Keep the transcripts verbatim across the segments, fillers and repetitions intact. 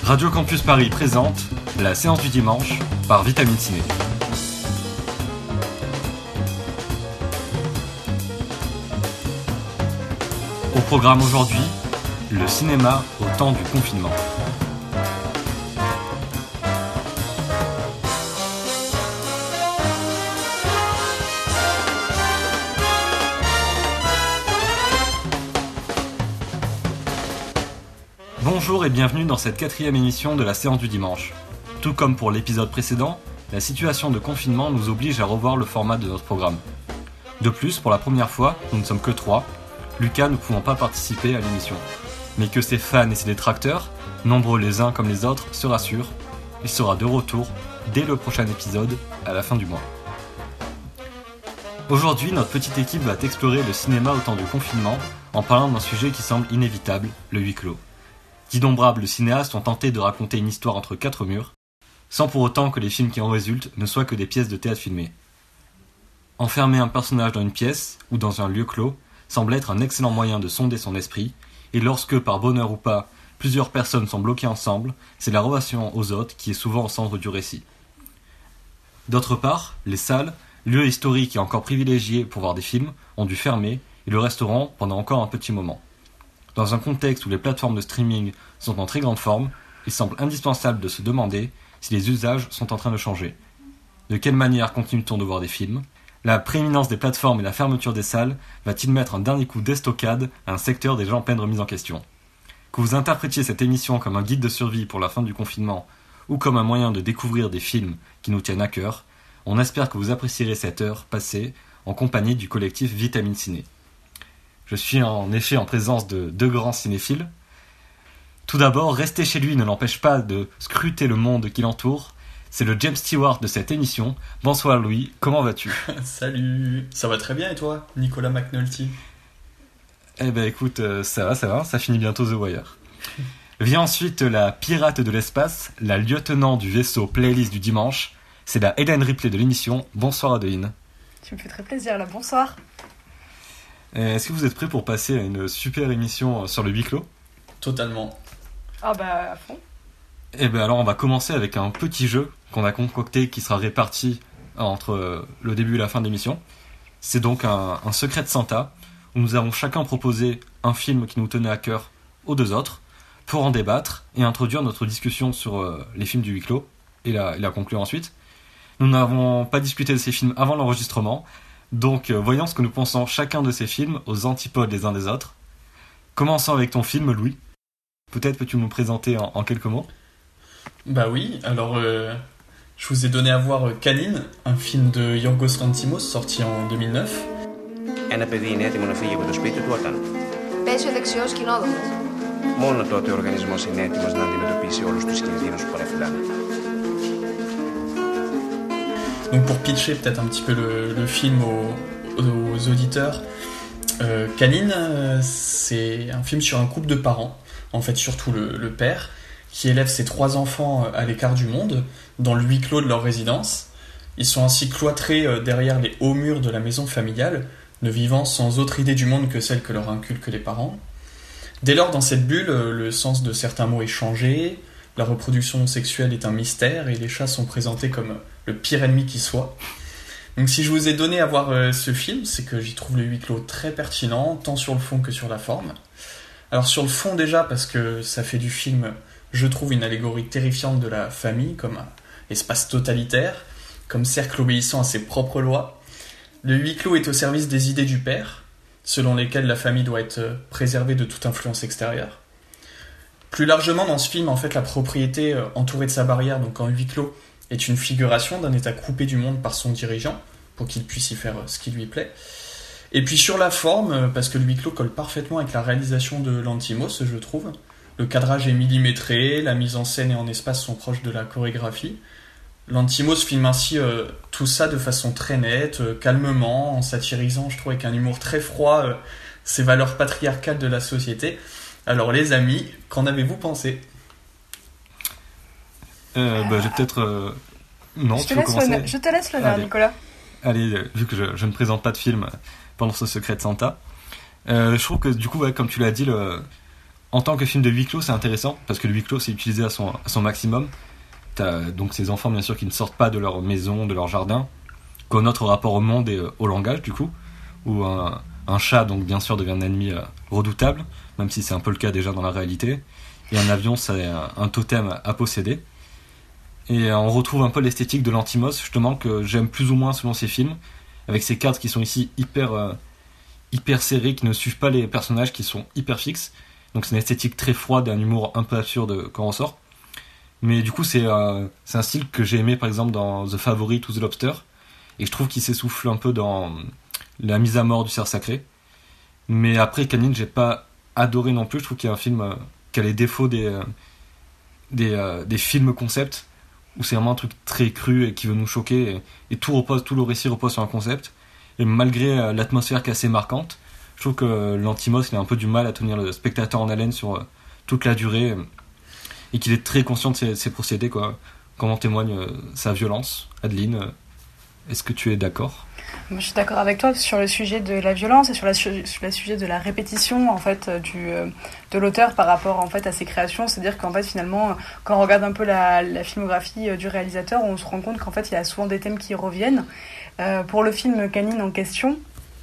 Radio Campus Paris présente la séance du dimanche par Vitamine Ciné. Au programme aujourd'hui, le cinéma au temps du confinement. Bonjour et bienvenue dans cette quatrième émission de la séance du dimanche. Tout comme pour l'épisode précédent, la situation de confinement nous oblige à revoir le format de notre programme. De plus, pour la première fois, nous ne sommes que trois, Lucas ne pouvant pas participer à l'émission. Mais que ses fans et ses détracteurs, nombreux les uns comme les autres, se rassurent, il sera de retour dès le prochain épisode, à la fin du mois. Aujourd'hui, notre petite équipe va explorer le cinéma au temps du confinement en parlant d'un sujet qui semble inévitable, le huis clos. D'innombrables cinéastes ont tenté de raconter une histoire entre quatre murs, sans pour autant que les films qui en résultent ne soient que des pièces de théâtre filmées. Enfermer un personnage dans une pièce ou dans un lieu clos semble être un excellent moyen de sonder son esprit, et lorsque, par bonheur ou pas, plusieurs personnes sont bloquées ensemble, c'est la relation aux autres qui est souvent au centre du récit. D'autre part, les salles, lieux historiques et encore privilégiés pour voir des films, ont dû fermer et le resteront pendant encore un petit moment. Dans un contexte où les plateformes de streaming sont en très grande forme, il semble indispensable de se demander si les usages sont en train de changer. De quelle manière continue-t-on de voir des films ? La prééminence des plateformes et la fermeture des salles va-t-il mettre un dernier coup d'estocade à un secteur déjà en pleine remise en question ? Que vous interprétiez cette émission comme un guide de survie pour la fin du confinement ou comme un moyen de découvrir des films qui nous tiennent à cœur, on espère que vous apprécierez cette heure passée en compagnie du collectif Vitamine Ciné. Je suis en effet en présence de deux grands cinéphiles. Tout d'abord, rester chez lui ne l'empêche pas de scruter le monde qui l'entoure. C'est le James Stewart de cette émission. Bonsoir Louis, comment vas-tu ? Salut, ça va très bien et toi, Nicolas McNulty ? Eh ben écoute, euh, ça va, ça va, ça finit bientôt The Wire. Vient ensuite la pirate de l'espace, la lieutenant du vaisseau playlist du dimanche. C'est la Hélène Ripley de l'émission. Bonsoir Adeline. Tu me fais très plaisir là, bonsoir. Est-ce que vous êtes prêts pour passer à une super émission sur le huis clos ? Totalement. Ah bah à fond. Eh bien alors on va commencer avec un petit jeu qu'on a concocté qui sera réparti entre le début et la fin de l'émission. C'est donc un, un secret de Santa où nous avons chacun proposé un film qui nous tenait à cœur aux deux autres pour en débattre et introduire notre discussion sur euh, les films du huis clos et la, et la conclure ensuite. Nous n'avons pas discuté de ces films avant l'enregistrement, donc euh, voyons ce que nous pensons chacun de ces films aux antipodes les uns des autres. Commençons avec ton film, Louis. Peut-être peux-tu nous présenter en, en quelques mots ? Bah oui, alors euh, je vous ai donné à voir Canine, un film de Yorgos Lanthimos sorti en deux mille neuf. Ένα παιδί είναι έτοιμο να φύγει από το σπίτι του όταν. Πέσει ο δεξιός κοινόδοντας. Μόνο τότε ο οργανισμός είναι έτοιμος να αντιμετωπίσει όλους τους κινδύνους που παρεφυλάνε. Donc pour pitcher peut-être un petit peu le, le film aux, aux auditeurs, euh, Canine, euh, c'est un film sur un couple de parents, en fait surtout le, le père, qui élève ses trois enfants à l'écart du monde, dans le huis clos de leur résidence. Ils sont ainsi cloîtrés derrière les hauts murs de la maison familiale, ne vivant sans autre idée du monde que celle que leur inculquent les parents. Dès lors, dans cette bulle, le sens de certains mots est changé, la reproduction sexuelle est un mystère et les chats sont présentés comme le pire ennemi qui soit. Donc si je vous ai donné à voir euh, ce film, c'est que j'y trouve le huis clos très pertinent, tant sur le fond que sur la forme. Alors sur le fond déjà, parce que ça fait du film, je trouve, une allégorie terrifiante de la famille, comme un espace totalitaire, comme cercle obéissant à ses propres lois. Le huis clos est au service des idées du père, selon lesquelles la famille doit être préservée de toute influence extérieure. Plus largement, dans ce film, en fait, la propriété entourée de sa barrière, donc en huis clos, est une figuration d'un état coupé du monde par son dirigeant, pour qu'il puisse y faire ce qui lui plaît. Et puis sur la forme, parce que le huis clos colle parfaitement avec la réalisation de Lanthimos, je trouve. Le cadrage est millimétré, la mise en scène et en espace sont proches de la chorégraphie. Lanthimos filme ainsi euh, tout ça de façon très nette, euh, calmement, en satirisant, je trouve, avec un humour très froid, euh, ces valeurs patriarcales de la société. Alors les amis, qu'en avez-vous pensé ? euh, bah, J'ai peut-être... Euh... Non, je, tu te veux commencer le... je te laisse l'honneur, Allez. Nicolas. Allez, euh, vu que je, je ne présente pas de film pendant ce secret de Santa, euh, je trouve que du coup, ouais, comme tu l'as dit, le... en tant que film de huis clos, c'est intéressant, parce que le huis clos, c'est utilisé à son, à son maximum. T'as donc ces enfants, bien sûr, qui ne sortent pas de leur maison, de leur jardin, qui ont notre rapport au monde et euh, au langage, du coup, où un, un chat, donc bien sûr, devient un ennemi euh, redoutable, même si c'est un peu le cas déjà dans la réalité, et un avion, c'est un, un totem à posséder. Et euh, on retrouve un peu l'esthétique de l'Antimos, justement, que j'aime plus ou moins selon ces films, avec ces cadres qui sont ici hyper, euh, hyper serrés, qui ne suivent pas les personnages, qui sont hyper fixes. Donc c'est une esthétique très froide et un humour un peu absurde quand on ressort. Mais du coup, c'est, euh, c'est un style que j'ai aimé, par exemple, dans The Favorite ou The Lobster, et je trouve qu'il s'essouffle un peu dans la mise à mort du cerf sacré. Mais après, Canine, j'ai pas adoré non plus. Je trouve qu'il y a un film euh, qui a les défauts des, euh, des, euh, des films concept, où c'est vraiment un truc très cru et qui veut nous choquer, et, et tout repose, tout le récit repose sur un concept. Et malgré euh, l'atmosphère qui est assez marquante, je trouve que euh, l'Antimos, il a un peu du mal à tenir le spectateur en haleine sur euh, toute la durée, euh, et qu'il est très conscient de ses, ses procédés, quoi. Comme en témoigne euh, sa violence. Adeline, euh, est-ce que tu es d'accord ? Moi, je suis d'accord avec toi sur le sujet de la violence et sur, la, sur le sujet de la répétition en fait du euh, de l'auteur par rapport en fait à ses créations. C'est-à-dire qu'en fait finalement, quand on regarde un peu la, la filmographie euh, du réalisateur, on se rend compte qu'en fait il y a souvent des thèmes qui reviennent. Euh, pour le film Canine en question,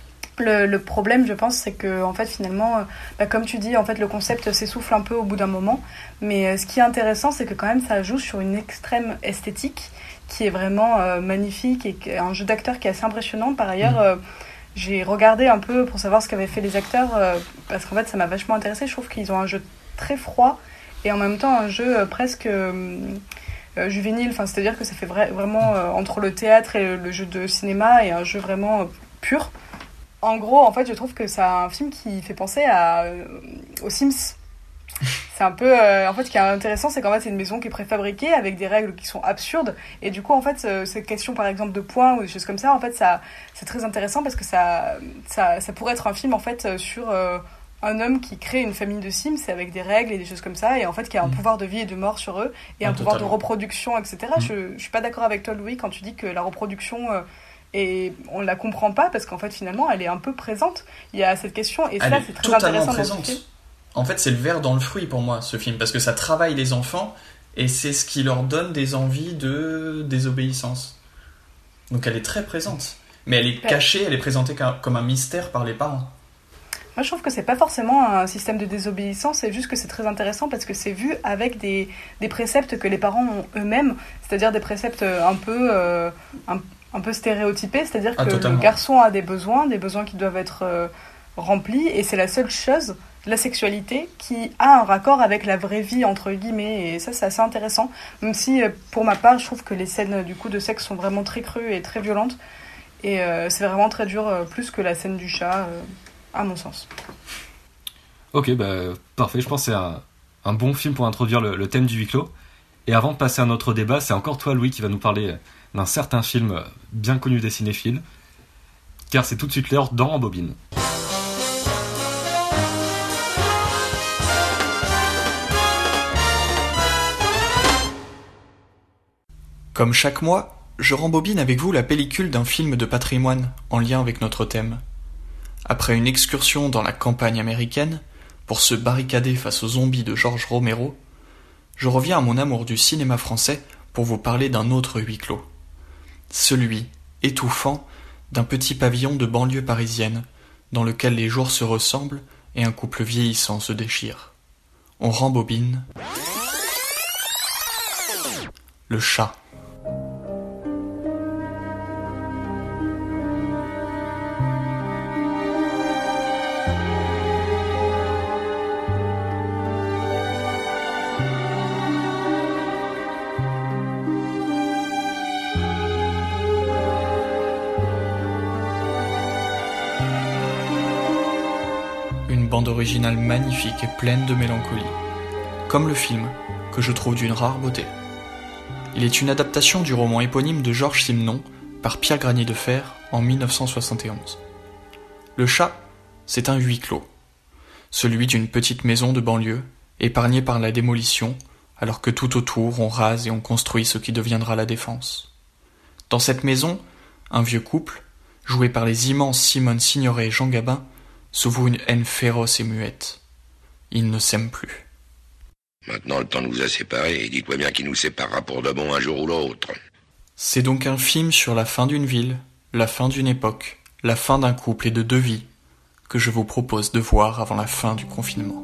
le, le problème, je pense, c'est que en fait finalement, euh, bah, comme tu dis, en fait le concept s'essouffle un peu au bout d'un moment. Mais euh, ce qui est intéressant, c'est que quand même ça joue sur une extrême esthétique qui est vraiment euh, magnifique et un jeu d'acteur qui est assez impressionnant. Par ailleurs, euh, j'ai regardé un peu pour savoir ce qu'avaient fait les acteurs, euh, parce qu'en fait, ça m'a vachement intéressée. Je trouve qu'ils ont un jeu très froid et en même temps un jeu euh, presque euh, euh, juvénile. Enfin, c'est-à-dire que ça fait vra- vraiment euh, entre le théâtre et le, le jeu de cinéma et un jeu vraiment euh, pur. En gros, en fait, je trouve que c'est un film qui fait penser à, euh, aux Sims. C'est un peu... Euh, en fait, ce qui est intéressant, c'est qu'en fait, c'est une maison qui est préfabriquée avec des règles qui sont absurdes. Et du coup, en fait, euh, cette question, par exemple, de points ou des choses comme ça, en fait, ça, c'est très intéressant parce que ça, ça, ça pourrait être un film, en fait, sur euh, un homme qui crée une famille de Sims avec des règles et des choses comme ça, et en fait, qui a un mmh. pouvoir de vie et de mort sur eux, et ah, un totalement. pouvoir de reproduction, et cetera. Mmh. Je, je suis pas d'accord avec toi, Louis, quand tu dis que la reproduction... Euh, et on la comprend pas parce qu'en fait, finalement, elle est un peu présente. Il y a cette question, et elle ça, c'est très intéressant présente. dans ce film. En fait, c'est le ver dans le fruit pour moi, ce film, parce que ça travaille les enfants et c'est ce qui leur donne des envies de désobéissance. Donc elle est très présente, mais elle est cachée, elle est présentée comme un mystère par les parents. Moi, je trouve que c'est pas forcément un système de désobéissance, c'est juste que c'est très intéressant parce que c'est vu avec des, des préceptes que les parents ont eux-mêmes, c'est-à-dire des préceptes un peu, euh, un, un peu stéréotypés, c'est-à-dire que ah, le garçon a des besoins, des besoins qui doivent être euh, remplis, et c'est la seule chose, la sexualité, qui a un raccord avec la vraie vie, entre guillemets, et ça, c'est assez intéressant, même si, pour ma part, je trouve que les scènes du coup de sexe sont vraiment très crues et très violentes, et euh, c'est vraiment très dur, euh, plus que la scène du chat, euh, à mon sens. Ok, bah, parfait, je pense que c'est un, un bon film pour introduire le, le thème du huis clos, et avant de passer à notre débat, c'est encore toi, Louis, qui va nous parler d'un certain film bien connu des cinéphiles, car c'est tout de suite l'heure dans Rembobine. Comme chaque mois, je rembobine avec vous la pellicule d'un film de patrimoine en lien avec notre thème. Après une excursion dans la campagne américaine, pour se barricader face aux zombies de George Romero, je reviens à mon amour du cinéma français pour vous parler d'un autre huis clos. Celui, étouffant, d'un petit pavillon de banlieue parisienne, dans lequel les jours se ressemblent et un couple vieillissant se déchire. On rembobine... Le Chat. Bande originale magnifique et pleine de mélancolie, comme le film, que je trouve d'une rare beauté. Il est une adaptation du roman éponyme de Georges Simenon par Pierre Granier de Fer en dix-neuf cent soixante et onze. Le Chat, c'est un huis clos, celui d'une petite maison de banlieue, épargnée par la démolition, alors que tout autour on rase et on construit ce qui deviendra la Défense. Dans cette maison, un vieux couple, joué par les immenses Simone Signoret et Jean Gabin, se voue une haine féroce et muette. ils ne s'aiment plus. Maintenant, le temps nous a séparés, et dites-moi bien qu'il nous séparera pour de bon un jour ou l'autre. C'est donc un film sur la fin d'une ville, la fin d'une époque, la fin d'un couple et de deux vies, que je vous propose de voir avant la fin du confinement.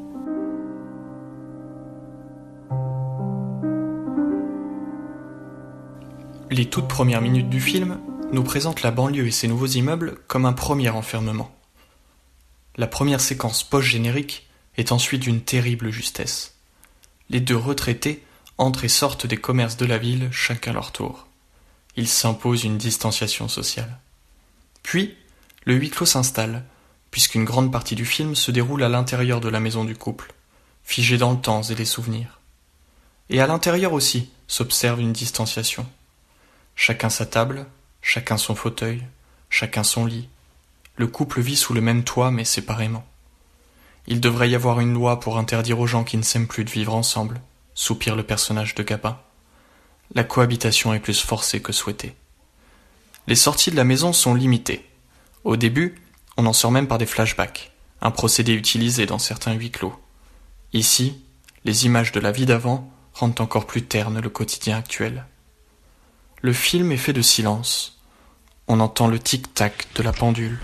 Les toutes premières minutes du film nous présentent la banlieue et ses nouveaux immeubles comme un premier enfermement. La première séquence post-générique est ensuite d'une terrible justesse. Les deux retraités entrent et sortent des commerces de la ville, chacun leur tour. Il s'impose une distanciation sociale. Puis, le huis clos s'installe, puisqu'une grande partie du film se déroule à l'intérieur de la maison du couple, figée dans le temps et les souvenirs. Et à l'intérieur aussi s'observe une distanciation. Chacun sa table, chacun son fauteuil, chacun son lit. Le couple vit sous le même toit mais séparément. Il devrait y avoir une loi pour interdire aux gens qui ne s'aiment plus de vivre ensemble, soupire le personnage de Gabin. La cohabitation est plus forcée que souhaitée. Les sorties de la maison sont limitées. Au début, on en sort même par des flashbacks, un procédé utilisé dans certains huis clos. Ici, les images de la vie d'avant rendent encore plus terne le quotidien actuel. Le film est fait de silence. On entend le tic-tac de la pendule.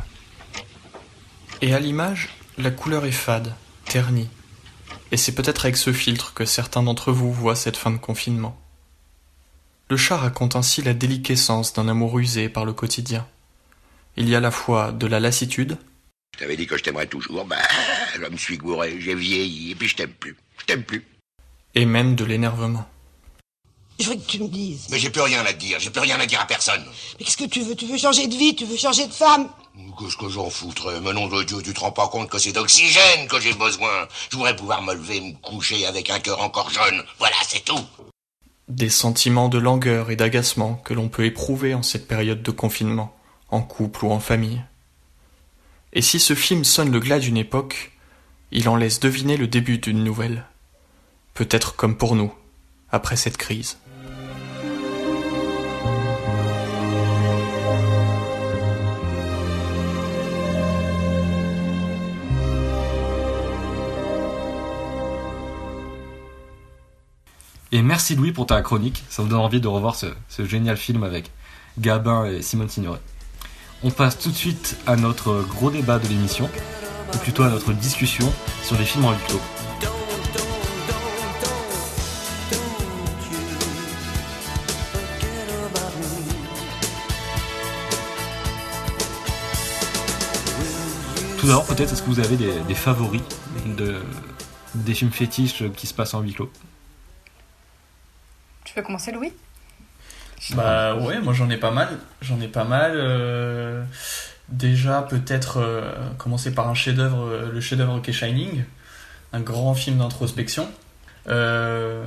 Et à l'image, la couleur est fade, ternie. Et c'est peut-être avec ce filtre que certains d'entre vous voient cette fin de confinement. Le chat raconte ainsi la déliquescence d'un amour usé par le quotidien. Il y a à la fois de la lassitude. Je t'avais dit que je t'aimerais toujours, bah, je me suis gouré, j'ai vieilli, et puis je t'aime plus, je t'aime plus. Et même de l'énervement. Je veux que tu me dises. Mais j'ai plus rien à te dire, j'ai plus rien à dire à personne. Mais qu'est-ce que tu veux? Tu veux changer de vie? Tu veux changer de femme? Qu'est-ce que j'en foutrais? Mais nom de Dieu, tu te rends pas compte que c'est d'oxygène que j'ai besoin. Je voudrais pouvoir me lever, me coucher avec un cœur encore jeune. Voilà, c'est tout. Des sentiments de langueur et d'agacement que l'on peut éprouver en cette période de confinement, en couple ou en famille. Et si ce film sonne le glas d'une époque, il en laisse deviner le début d'une nouvelle. Peut-être comme pour nous, après cette crise. Et merci Louis pour ta chronique, ça me donne envie de revoir ce, ce génial film avec Gabin et Simone Signoret. On passe tout de suite à notre gros débat de l'émission, ou plutôt à notre discussion sur les films en huis clos. Tout d'abord, peut-être, est-ce que vous avez des, des favoris de, des films fétiches qui se passent en huis clos? Tu veux commencer, Louis? Bah ouais, moi j'en ai pas mal. J'en ai pas mal. Euh, déjà, peut-être euh, commencer par un chef-d'œuvre, euh, le chef-d'œuvre qu'est Shining, un grand film d'introspection. Euh,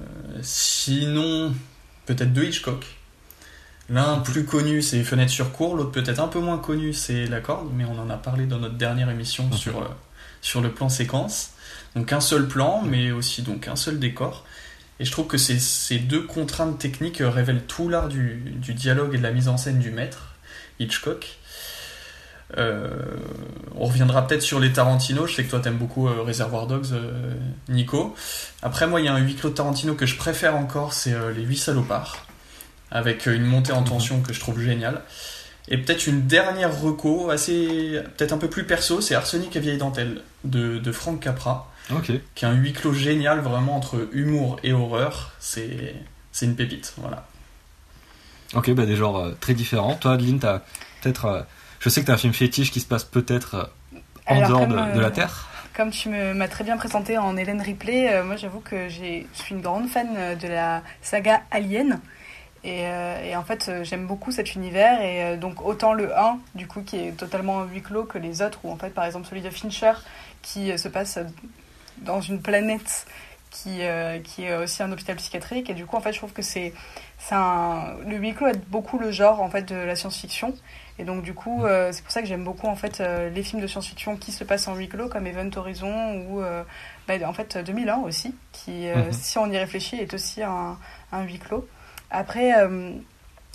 sinon, peut-être deux Hitchcock. L'un plus connu, c'est Fenêtre sur cour, l'autre peut-être un peu moins connu, c'est La Corde, mais on en a parlé dans notre dernière émission sur, euh, sur le plan séquence. Donc un seul plan, mais aussi donc un seul décor. Et je trouve que ces, ces deux contraintes techniques révèlent tout l'art du, du dialogue et de la mise en scène du maître, Hitchcock. Euh, on reviendra peut-être sur les Tarantino, je sais que toi t'aimes beaucoup euh, Reservoir Dogs, euh, Nico. Après moi il y a un huis clos de Tarantino que je préfère encore, c'est euh, Les Huit Salopards, avec une montée en tension que je trouve géniale. Et peut-être une dernière reco, assez, peut-être un peu plus perso, c'est Arsenic et Vieille Dentelle, de, de Frank Capra. Okay. Qui est un huis clos génial, vraiment entre humour et horreur. C'est, c'est une pépite, voilà. Ok, bah des genres euh, très différents. Toi, Adeline, t'as peut-être... Euh, je sais que t'as un film fétiche qui se passe peut-être euh, en Alors, dehors comme, de, euh, de la Terre. Comme tu me, m'as très bien présenté en Ellen Ripley, euh, moi j'avoue que j'ai, je suis une grande fan de la saga Alien. Et, euh, et en fait, euh, j'aime beaucoup cet univers. Et euh, donc, autant le un, du coup, qui est totalement huis clos, que les autres, ou en fait, par exemple, celui de Fincher, qui euh, se passe dans une planète qui, euh, qui est aussi un hôpital psychiatrique. Et du coup, en fait, je trouve que c'est, c'est un... le huis clos aide beaucoup le genre, en fait, de la science-fiction. Et donc, du coup, euh, c'est pour ça que j'aime beaucoup, en fait, euh, les films de science-fiction qui se passent en huis clos, comme Event Horizon, ou, euh, bah, en fait, deux mille un aussi, qui, euh, mm-hmm. si on y réfléchit, est aussi un, un huis clos. Après, euh,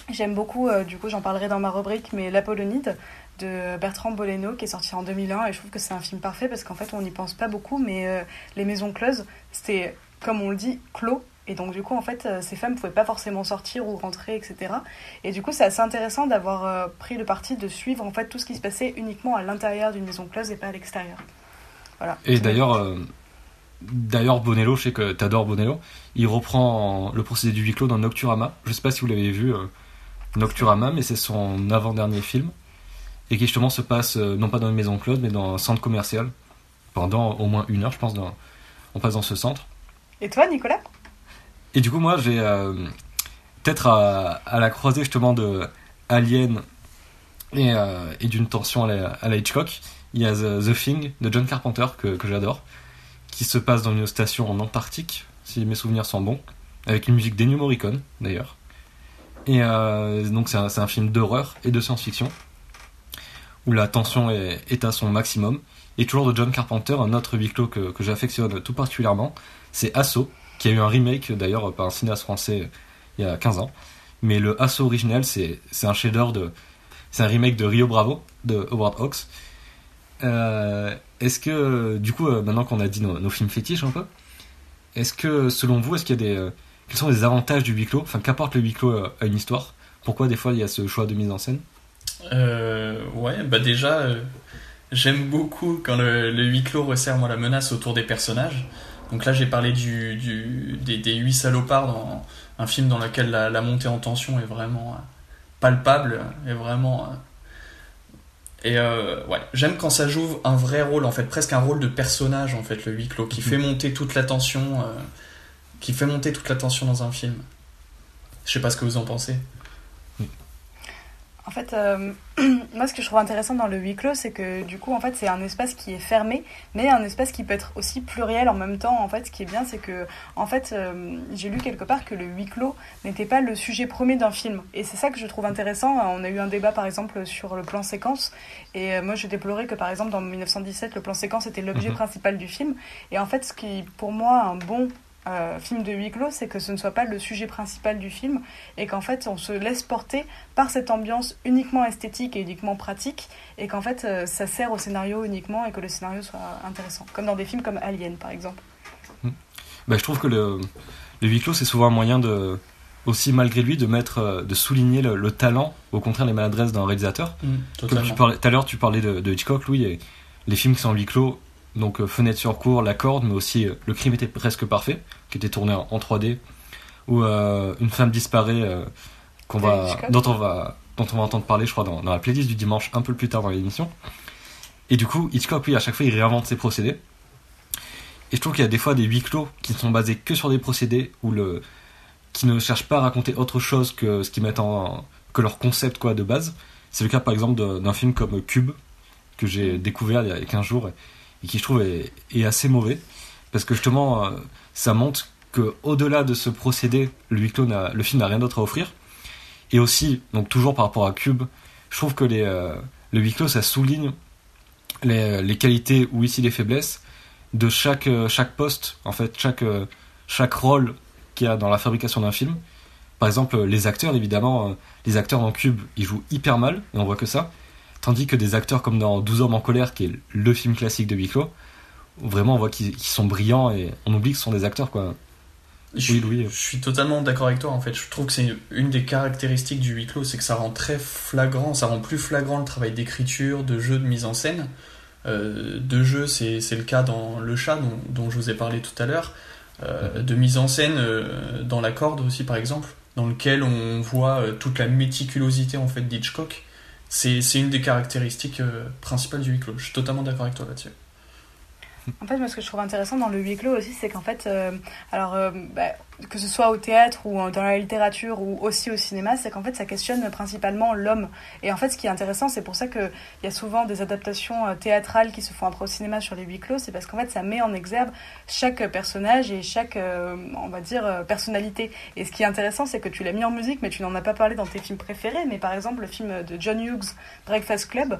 J'aime beaucoup, euh, du coup j'en parlerai dans ma rubrique, mais L'Apollonide de Bertrand Boleno qui est sorti en deux mille un, et je trouve que c'est un film parfait parce qu'en fait on n'y pense pas beaucoup, mais euh, les maisons closes, c'était, comme on le dit, clos. Et donc du coup en fait euh, ces femmes ne pouvaient pas forcément sortir ou rentrer, et cetera. Et du coup c'est assez intéressant d'avoir euh, pris le parti de suivre en fait tout ce qui se passait uniquement à l'intérieur d'une maison close et pas à l'extérieur. Voilà. Et d'ailleurs, euh, d'ailleurs Bonello, je sais que t'adores Bonello, il reprend le procédé du huis clos dans Nocturama. Je sais pas si vous l'avez vu, euh, Nocturama, mais c'est son avant-dernier film, et qui justement se passe euh, non pas dans une maison close, mais dans un centre commercial, pendant au moins une heure, je pense, dans, on passe dans ce centre. Et toi, Nicolas ? Et du coup, moi, j'ai euh, peut-être à, à la croisée justement de Alien et, euh, et d'une tension à la, à la Hitchcock, il y a The, The Thing de John Carpenter, que, que j'adore, qui se passe dans une station en Antarctique, si mes souvenirs sont bons, avec une musique d'Ennio Morricone, d'ailleurs. Et euh, donc c'est un, c'est un film d'horreur et de science-fiction, où la tension est, est à son maximum. Et toujours de John Carpenter, un autre huis clos que, que j'affectionne tout particulièrement, c'est Assaut, qui a eu un remake d'ailleurs par un cinéaste français il y a quinze ans. Mais le Assaut original, c'est, c'est un chef-d'œuvre de... C'est un remake de Rio Bravo, de Howard Hawks. Euh, est-ce que, du coup, maintenant qu'on a dit nos, nos films fétiches un peu, est-ce que, selon vous, est-ce qu'il y a des... Euh, quels sont les avantages du huis clos ? Enfin, qu'apporte le huis clos à une histoire ? Pourquoi, des fois, il y a ce choix de mise en scène ? euh, Ouais, bah déjà, euh, j'aime beaucoup quand le, le huis clos resserre moi, la menace autour des personnages. Donc là, j'ai parlé du, du, des, des huit salopards, dans un film dans lequel la, la montée en tension est vraiment euh, palpable, est vraiment... Euh, et euh, ouais, j'aime quand ça joue un vrai rôle, en fait, presque un rôle de personnage, en fait, le huis clos, qui fait monter toute la tension, euh, qui fait monter toute la tension dans un film. Je sais pas ce que vous en pensez. En fait, euh, moi, ce que je trouve intéressant dans le huis clos, c'est que du coup, en fait, c'est un espace qui est fermé, mais un espace qui peut être aussi pluriel en même temps. En fait, ce qui est bien, c'est que, en fait, euh, j'ai lu quelque part que le huis clos n'était pas le sujet premier d'un film. Et c'est ça que je trouve intéressant. On a eu un débat, par exemple, sur le plan séquence. Et euh, moi, je déplorais que, par exemple, dans dix-neuf cent dix-sept, le plan séquence était l'objet mmh. principal du film. Et en fait, ce qui, pour moi, un bon... Euh, film de huis clos, c'est que ce ne soit pas le sujet principal du film et qu'en fait on se laisse porter par cette ambiance uniquement esthétique et uniquement pratique, et qu'en fait euh, ça sert au scénario uniquement et que le scénario soit intéressant, comme dans des films comme Alien par exemple. Mmh. Bah, je trouve que le, le huis clos c'est souvent un moyen de, aussi malgré lui, de mettre, de souligner le, le talent, au contraire les maladresses d'un réalisateur. Mmh, comme tu parlais, tout à l'heure tu parlais de, de Hitchcock, Louis, et les films qui sont en huis clos, donc euh, Fenêtre sur cour, La Corde, mais aussi euh, Le Crime était presque parfait, qui était tourné en, en trois D, où euh, une femme disparaît, euh, qu'on va, dont, on va, dont on va entendre parler, je crois, dans, dans la playlist du dimanche, un peu plus tard dans l'émission. Et du coup, Hitchcock, lui, à chaque fois, il réinvente ses procédés. Et je trouve qu'il y a des fois des huis clos qui ne sont basés que sur des procédés, où le, qui ne cherchent pas à raconter autre chose que ce qu'ils mettent en, que leur concept quoi, de base. C'est le cas, par exemple, de, d'un film comme Cube, que j'ai découvert il y a quinze jours, et, et qui je trouve est, est assez mauvais, parce que justement euh, ça montre que au-delà de ce procédé, le huis clos n'a, le film n'a rien d'autre à offrir. Et aussi, donc toujours par rapport à Cube, je trouve que les, euh, le huis clos ça souligne les, les qualités ou ici les faiblesses de chaque, chaque poste, en fait chaque, chaque rôle qu'il y a dans la fabrication d'un film. Par exemple les acteurs, évidemment euh, les acteurs dans Cube ils jouent hyper mal et on voit que ça. Tandis que des acteurs comme dans douze hommes en colère, qui est le film classique de huis clos, vraiment on voit qu'ils, qu'ils sont brillants et on oublie que ce sont des acteurs, quoi. Je, oui, Louis. Je suis totalement d'accord avec toi, en fait. Je trouve que c'est une des caractéristiques du huis clos, c'est que ça rend très flagrant, ça rend plus flagrant le travail d'écriture, de jeu, de mise en scène. Euh, de jeu, c'est, c'est le cas dans Le Chat, dont, dont je vous ai parlé tout à l'heure. Euh, de mise en scène euh, dans La Corde aussi, par exemple, dans lequel on voit euh, toute la méticulosité en fait, d'Hitchcock. C'est, c'est une des caractéristiques euh, principales du huis clos. Je suis totalement d'accord avec toi là-dessus. En fait, moi, ce que je trouve intéressant dans le huis clos aussi, c'est qu'en fait, euh, alors, euh, bah, que ce soit au théâtre ou dans la littérature ou aussi au cinéma, c'est qu'en fait, ça questionne principalement l'homme. Et en fait, ce qui est intéressant, c'est pour ça qu'il y a souvent des adaptations euh, théâtrales qui se font après au cinéma sur les huis clos, c'est parce qu'en fait, ça met en exergue chaque personnage et chaque, euh, on va dire, euh, personnalité. Et ce qui est intéressant, c'est que tu l'as mis en musique, mais tu n'en as pas parlé dans tes films préférés. Mais par exemple, le film de John Hughes, Breakfast Club,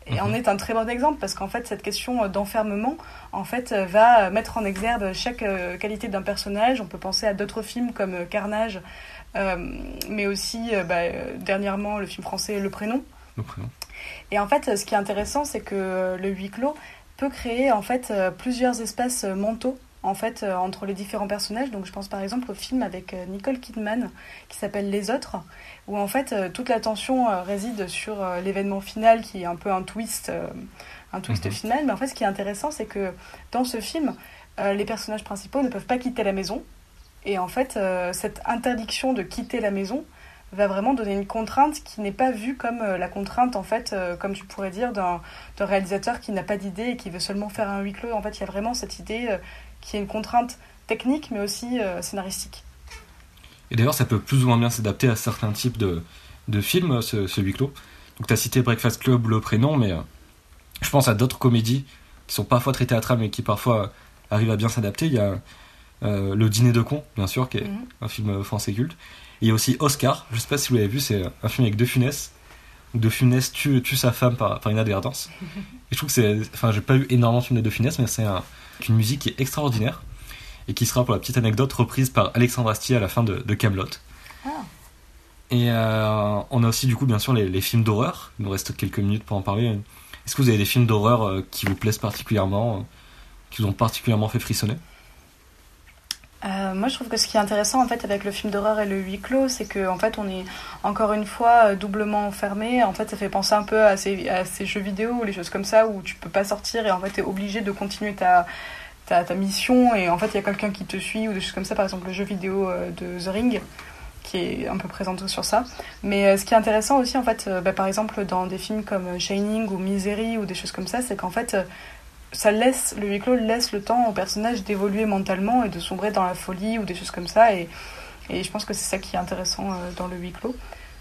et en est un très bon exemple parce qu'en fait cette question d'enfermement en fait va mettre en exergue chaque qualité d'un personnage. On peut penser à d'autres films comme Carnage, euh, mais aussi euh, bah, dernièrement le film français Le Prénom. Le Prénom. Et en fait ce qui est intéressant c'est que le huis clos peut créer en fait plusieurs espaces mentaux en fait euh, entre les différents personnages. Donc je pense par exemple au film avec euh, Nicole Kidman qui s'appelle Les Autres, où en fait euh, toute la tension euh, réside sur euh, l'événement final qui est un peu un twist euh, un twist Mhm. final. Mais en fait ce qui est intéressant c'est que dans ce film euh, les personnages principaux ne peuvent pas quitter la maison, et en fait euh, cette interdiction de quitter la maison va vraiment donner une contrainte qui n'est pas vue comme euh, la contrainte en fait euh, comme tu pourrais dire d'un, d'un réalisateur qui n'a pas d'idée et qui veut seulement faire un huis clos. En fait il y a vraiment cette idée euh, qui est une contrainte technique mais aussi euh, scénaristique. Et d'ailleurs, ça peut plus ou moins bien s'adapter à certains types de, de films, ce, ce huis clos. Donc, tu as cité Breakfast Club ou Le Prénom, mais euh, je pense à d'autres comédies qui sont parfois très théâtrales, mais qui parfois arrivent à bien s'adapter. Il y a euh, Le Dîner de cons, bien sûr, qui est Mhm. un film français culte. Et il y a aussi Oscar, je sais pas si vous l'avez vu, c'est un film avec De Funès. où De Funès tue, tue sa femme par, par inadvertance. Et je trouve que c'est... Enfin, j'ai pas vu énormément de films de De Funès, mais c'est un, une musique qui est extraordinaire. Et qui sera, pour la petite anecdote, reprise par Alexandre Astier à la fin de, de Kaamelott. Ah. Et euh, on a aussi, du coup, bien sûr, les, les films d'horreur. Il nous reste quelques minutes pour en parler. Est-ce que vous avez des films d'horreur euh, qui vous plaisent particulièrement, euh, qui vous ont particulièrement fait frissonner ? Euh, moi, je trouve que ce qui est intéressant en fait avec le film d'horreur et le huis clos, c'est que en fait, on est encore une fois doublement enfermé. En fait, ça fait penser un peu à ces, à ces jeux vidéo ou les choses comme ça où tu peux pas sortir et en fait, t'es obligé de continuer ta ta, ta mission et en fait, il y a quelqu'un qui te suit ou des choses comme ça. Par exemple, le jeu vidéo euh, de The Ring, qui est un peu présente sur ça. Mais euh, ce qui est intéressant aussi, en fait, euh, bah, par exemple, dans des films comme Shining ou Misery ou des choses comme ça, c'est qu'en fait, euh, ça laisse, le huis clos laisse le temps au personnage d'évoluer mentalement et de sombrer dans la folie ou des choses comme ça. Et, et je pense que c'est ça qui est intéressant euh, dans le huis clos.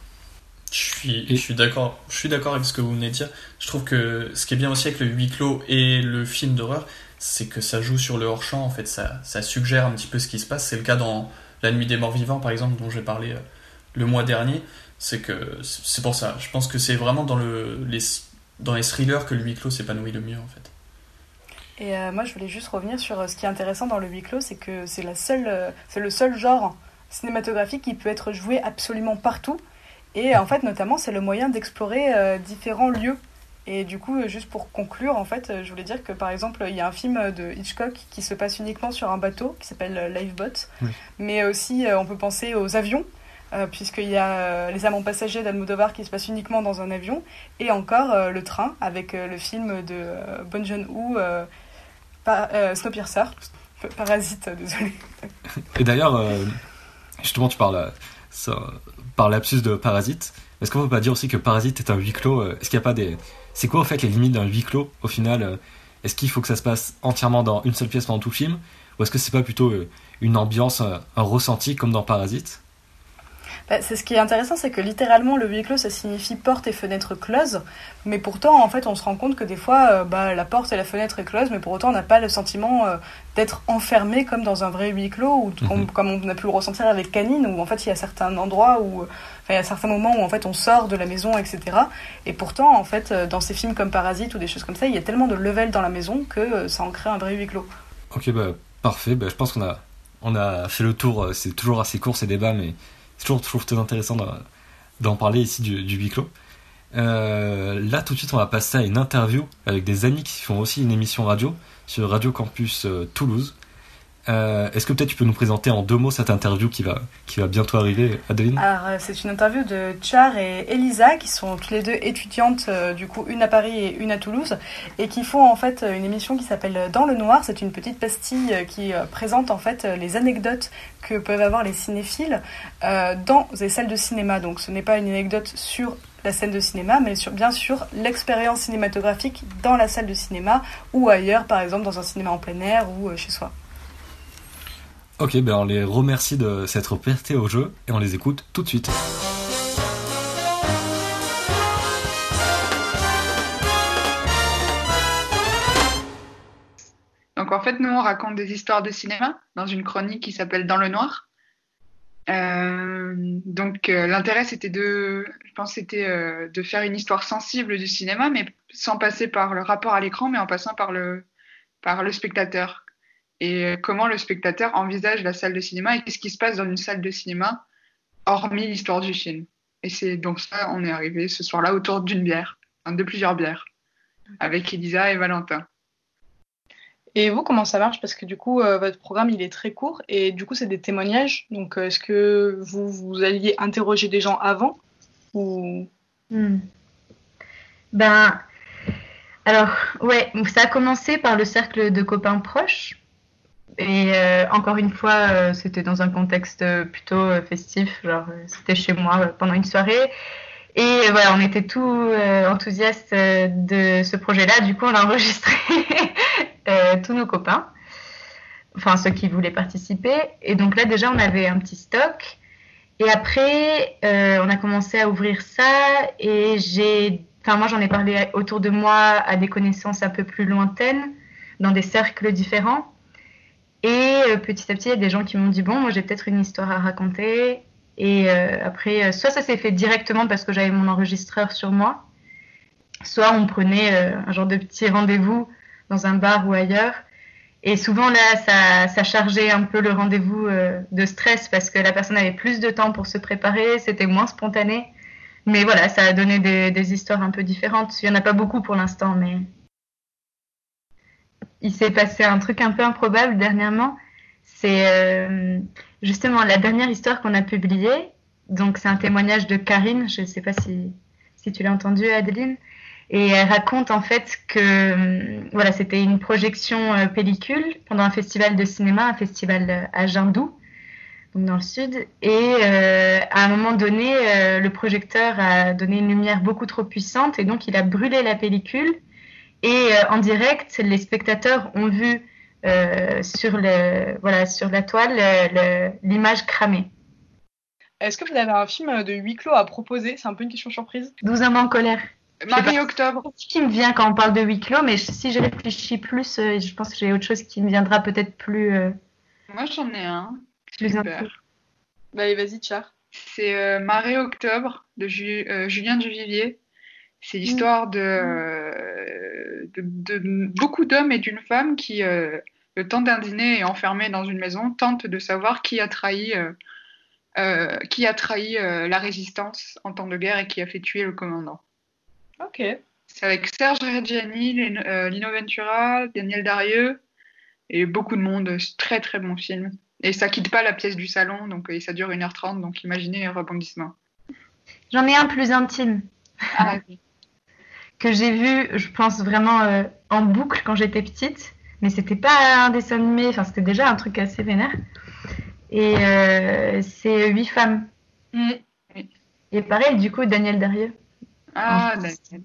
Je suis, je suis d'accord, je suis d'accord avec ce que vous venez de dire. Je trouve que ce qui est bien aussi avec le huis clos et le film d'horreur, c'est que ça joue sur le hors-champ, en fait, ça, ça suggère un petit peu ce qui se passe. C'est le cas dans La Nuit des Morts Vivants, par exemple, dont j'ai parlé euh, le mois dernier. C'est que c'est pour ça. Je pense que c'est vraiment dans le les dans les thrillers que le huis clos s'épanouit le mieux, en fait. Et euh, moi, je voulais juste revenir sur euh, ce qui est intéressant dans le huis clos, c'est que c'est la seule, euh, c'est le seul genre cinématographique qui peut être joué absolument partout. Et en fait, notamment, c'est le moyen d'explorer euh, différents lieux. Et du coup, euh, juste pour conclure, en fait, euh, je voulais dire que par exemple, il y a un film de Hitchcock qui se passe uniquement sur un bateau, qui s'appelle euh, Lifeboat. Oui. Mais aussi, euh, on peut penser aux avions, euh, puisqu'il y a euh, Les Amants passagers d'Almodovar qui se passe uniquement dans un avion. Et encore euh, Le Train, avec euh, le film de euh, Bong Joon-ho, euh, par, euh, Snowpiercer. Parasite, euh, désolé. Et d'ailleurs, euh, justement, tu parles euh, ça, par lapsus de Parasite. Est-ce qu'on peut pas dire aussi que Parasite est un huis clos euh, Est-ce qu'il n'y a pas des... C'est quoi, en fait, les limites d'un huis clos, au final euh, Est-ce qu'il faut que ça se passe entièrement dans une seule pièce pendant tout le film ? Ou est-ce que c'est pas plutôt euh, une ambiance, un, un ressenti, comme dans Parasite ? Bah, c'est ce qui est intéressant, c'est que littéralement le huis clos ça signifie porte et fenêtre close, mais pourtant en fait on se rend compte que des fois euh, bah, la porte et la fenêtre est close, mais pour autant on n'a pas le sentiment euh, d'être enfermé comme dans un vrai huis clos, ou Mhm. comme, comme on a pu le ressentir avec Canine, où en fait il y a certains endroits où, enfin il y a certains moments où en fait on sort de la maison, et cetera. Et pourtant en fait euh, dans ces films comme Parasite ou des choses comme ça, il y a tellement de level dans la maison que euh, ça en crée un vrai huis clos. Ok, bah, parfait. Bah, je pense qu'on a, on a fait le tour. euh, C'est toujours assez court ces débats, mais c'est toujours, toujours très intéressant d'en, d'en parler ici du, du huis clos. Euh, là, tout de suite, on va passer à une interview avec des amis qui font aussi une émission radio sur Radio Campus euh, Toulouse. Euh, est-ce que peut-être tu peux nous présenter en deux mots cette interview qui va, qui va bientôt arriver, Adeline ? Alors, euh, c'est une interview de Char et Elisa, qui sont toutes les deux étudiantes, euh, du coup, une à Paris et une à Toulouse, et qui font en fait une émission qui s'appelle Dans le Noir. C'est une petite pastille euh, qui euh, présente en fait les anecdotes que peuvent avoir les cinéphiles euh, dans des salles de cinéma. Donc, ce n'est pas une anecdote sur la scène de cinéma, mais sur, bien sûr, l'expérience cinématographique dans la salle de cinéma ou ailleurs, par exemple dans un cinéma en plein air ou euh, chez soi. Ok, ben on les remercie de s'être prêtés au jeu et on les écoute tout de suite. Donc en fait, nous, on raconte des histoires de cinéma dans une chronique qui s'appelle Dans le Noir. Euh, donc euh, l'intérêt c'était de, je pense c'était euh, de faire une histoire sensible du cinéma, mais sans passer par le rapport à l'écran, mais en passant par le par le spectateur. Et euh, comment le spectateur envisage la salle de cinéma et qu'est-ce qui se passe dans une salle de cinéma, hormis l'histoire du film. Et c'est donc ça, on est arrivé ce soir-là autour d'une bière, enfin, de plusieurs bières, avec Elisa et Valentin. Et vous, comment ça marche? Parce que du coup, euh, votre programme, il est très court et du coup, c'est des témoignages. Donc, euh, est-ce que vous, vous alliez interroger des gens avant ou... Hmm. Ben, alors, ouais, ça a commencé par le cercle de copains proches. Et euh, encore une fois, euh, c'était dans un contexte plutôt euh, festif, genre euh, c'était chez moi euh, pendant une soirée. Et euh, voilà, on était tout euh, enthousiastes euh, de ce projet-là. Du coup, on a enregistré euh, tous nos copains, enfin ceux qui voulaient participer. Et donc là, déjà, on avait un petit stock. Et après, euh, on a commencé à ouvrir ça. Et j'ai, enfin moi, j'en ai parlé autour de moi à des connaissances un peu plus lointaines, dans des cercles différents. Et euh, petit à petit, il y a des gens qui m'ont dit « Bon, moi, j'ai peut-être une histoire à raconter. » Et euh, après, euh, soit ça s'est fait directement parce que j'avais mon enregistreur sur moi, soit on prenait euh, un genre de petit rendez-vous dans un bar ou ailleurs. Et souvent, là, ça, ça chargeait un peu le rendez-vous euh, de stress parce que la personne avait plus de temps pour se préparer, c'était moins spontané. Mais voilà, ça a donné des, des histoires un peu différentes. Il n'y en a pas beaucoup pour l'instant, mais... Il s'est passé un truc un peu improbable dernièrement. C'est euh, justement la dernière histoire qu'on a publiée. Donc, c'est un témoignage de Karine. Je ne sais pas si, si tu l'as entendu, Adeline. Et elle raconte en fait que euh, voilà, c'était une projection euh, pellicule pendant un festival de cinéma, un festival à Jindou, donc dans le sud. Et euh, à un moment donné, euh, le projecteur a donné une lumière beaucoup trop puissante et donc il a brûlé la pellicule. Et euh, en direct, les spectateurs ont vu euh, sur, le, voilà, sur la toile le, le, l'image cramée. Est-ce que vous avez un film de huis clos à proposer? C'est un peu une question surprise. douze hommes en colère. Marie-Octobre. C'est ce qui me vient quand on parle de huis clos, mais si je réfléchis plus, euh, je pense que j'ai autre chose qui me viendra peut-être plus... Euh, Moi, j'en ai un. Plus Super. Bah, allez, vas-y, Tchar. C'est euh, Marie-Octobre de Ju- euh, Julien Duvivier. C'est l'histoire de, euh, de, de beaucoup d'hommes et d'une femme qui, euh, le temps d'un dîner et enfermés dans une maison, tentent de savoir qui a trahi, euh, euh, qui a trahi euh, la résistance en temps de guerre et qui a fait tuer le commandant. Ok. C'est avec Serge Reggiani, Lino, euh, Lino Ventura, Daniel Darieux et beaucoup de monde. C'est très très bon film. Et ça quitte pas la pièce du salon, donc et ça dure une heure trente, donc imaginez les rebondissements. J'en ai un plus intime. Ah, oui. Que j'ai vu, je pense vraiment euh, en boucle quand j'étais petite, mais c'était pas un dessin animé, enfin c'était déjà un truc assez vénère. Et euh, c'est Huit femmes. Mmh. Et pareil, du coup, Daniel Darieux. Ah, Daniel.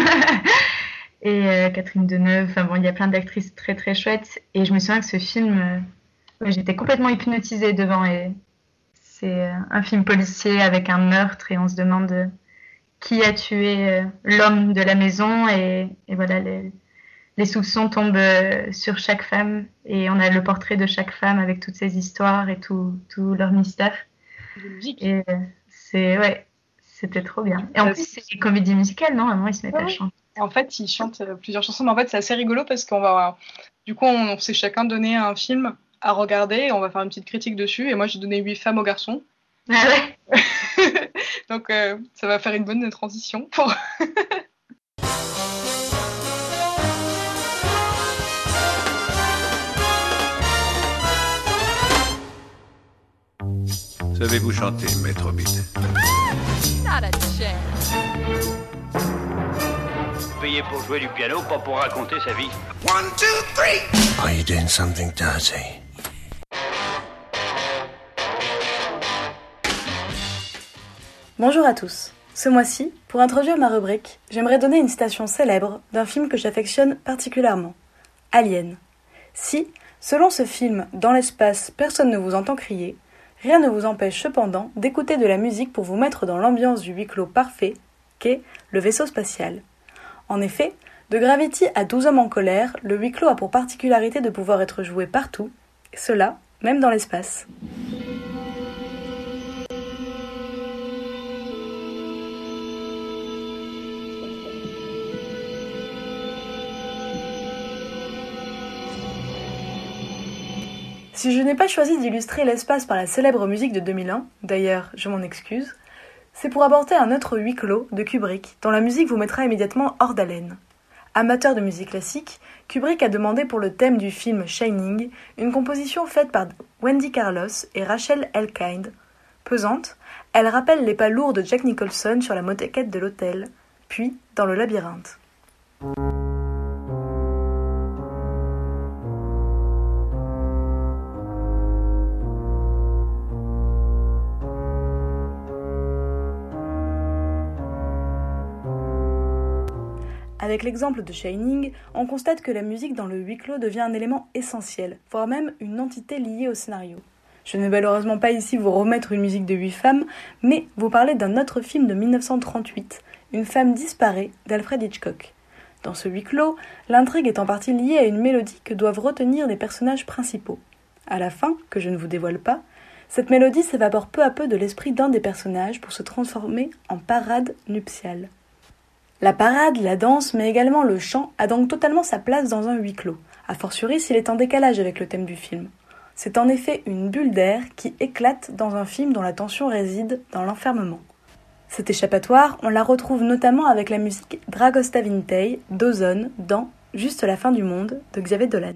Et euh, Catherine Deneuve, enfin bon, il y a plein d'actrices très très chouettes. Et je me souviens que ce film, euh, ouais, j'étais complètement hypnotisée devant. Et c'est euh, un film policier avec un meurtre et on se demande... Euh, qui a tué euh, l'homme de la maison et, et voilà, les, les soupçons tombent euh, sur chaque femme et on a le portrait de chaque femme avec toutes ses histoires et tout, tout leur mystère. Et euh, c'est, ouais, c'était trop bien. Et en plus, c'est une comédie musicale, non? Vraiment, ils se mettent ouais. à chanter. En fait, ils chantent euh, plusieurs chansons, mais en fait, c'est assez rigolo parce qu'on va, du coup, on, on s'est chacun donné un film à regarder et on va faire une petite critique dessus. Et moi, j'ai donné Huit femmes aux garçons. Ah ouais. Donc euh, ça va faire une bonne transition pour... Savez-vous chanter, Maître Hobbit? Not a chance. Payé pour jouer du piano, pas pour raconter sa vie. One, two, three. Are you doing something dirty? Bonjour à tous. Ce mois-ci, pour introduire ma rubrique, j'aimerais donner une citation célèbre d'un film que j'affectionne particulièrement, Alien. Si, selon ce film, dans l'espace, personne ne vous entend crier, rien ne vous empêche cependant d'écouter de la musique pour vous mettre dans l'ambiance du huis clos parfait qu'est le vaisseau spatial. En effet, de Gravity à douze hommes en colère, le huis clos a pour particularité de pouvoir être joué partout, et cela, même dans l'espace. Si je n'ai pas choisi d'illustrer l'espace par la célèbre musique de deux mille un, d'ailleurs je m'en excuse, c'est pour aborder un autre huis clos de Kubrick, dont la musique vous mettra immédiatement hors d'haleine. Amateur de musique classique, Kubrick a demandé pour le thème du film Shining une composition faite par Wendy Carlos et Rachel Elkind. Pesante, elle rappelle les pas lourds de Jack Nicholson sur la moquette de l'hôtel, puis dans le labyrinthe. Avec l'exemple de Shining, on constate que la musique dans le huis clos devient un élément essentiel, voire même une entité liée au scénario. Je ne vais malheureusement pas ici vous remettre une musique de huit femmes, mais vous parler d'un autre film de dix-neuf cent trente-huit, Une femme disparaît, d'Alfred Hitchcock. Dans ce huis clos, l'intrigue est en partie liée à une mélodie que doivent retenir les personnages principaux. À la fin, que je ne vous dévoile pas, cette mélodie s'évapore peu à peu de l'esprit d'un des personnages pour se transformer en parade nuptiale. La parade, la danse, mais également le chant a donc totalement sa place dans un huis clos, a fortiori s'il est en décalage avec le thème du film. C'est en effet une bulle d'air qui éclate dans un film dont la tension réside dans l'enfermement. Cet échappatoire, on la retrouve notamment avec la musique Dragosta Vintei d'Ozone dans Juste la fin du monde de Xavier Dolan.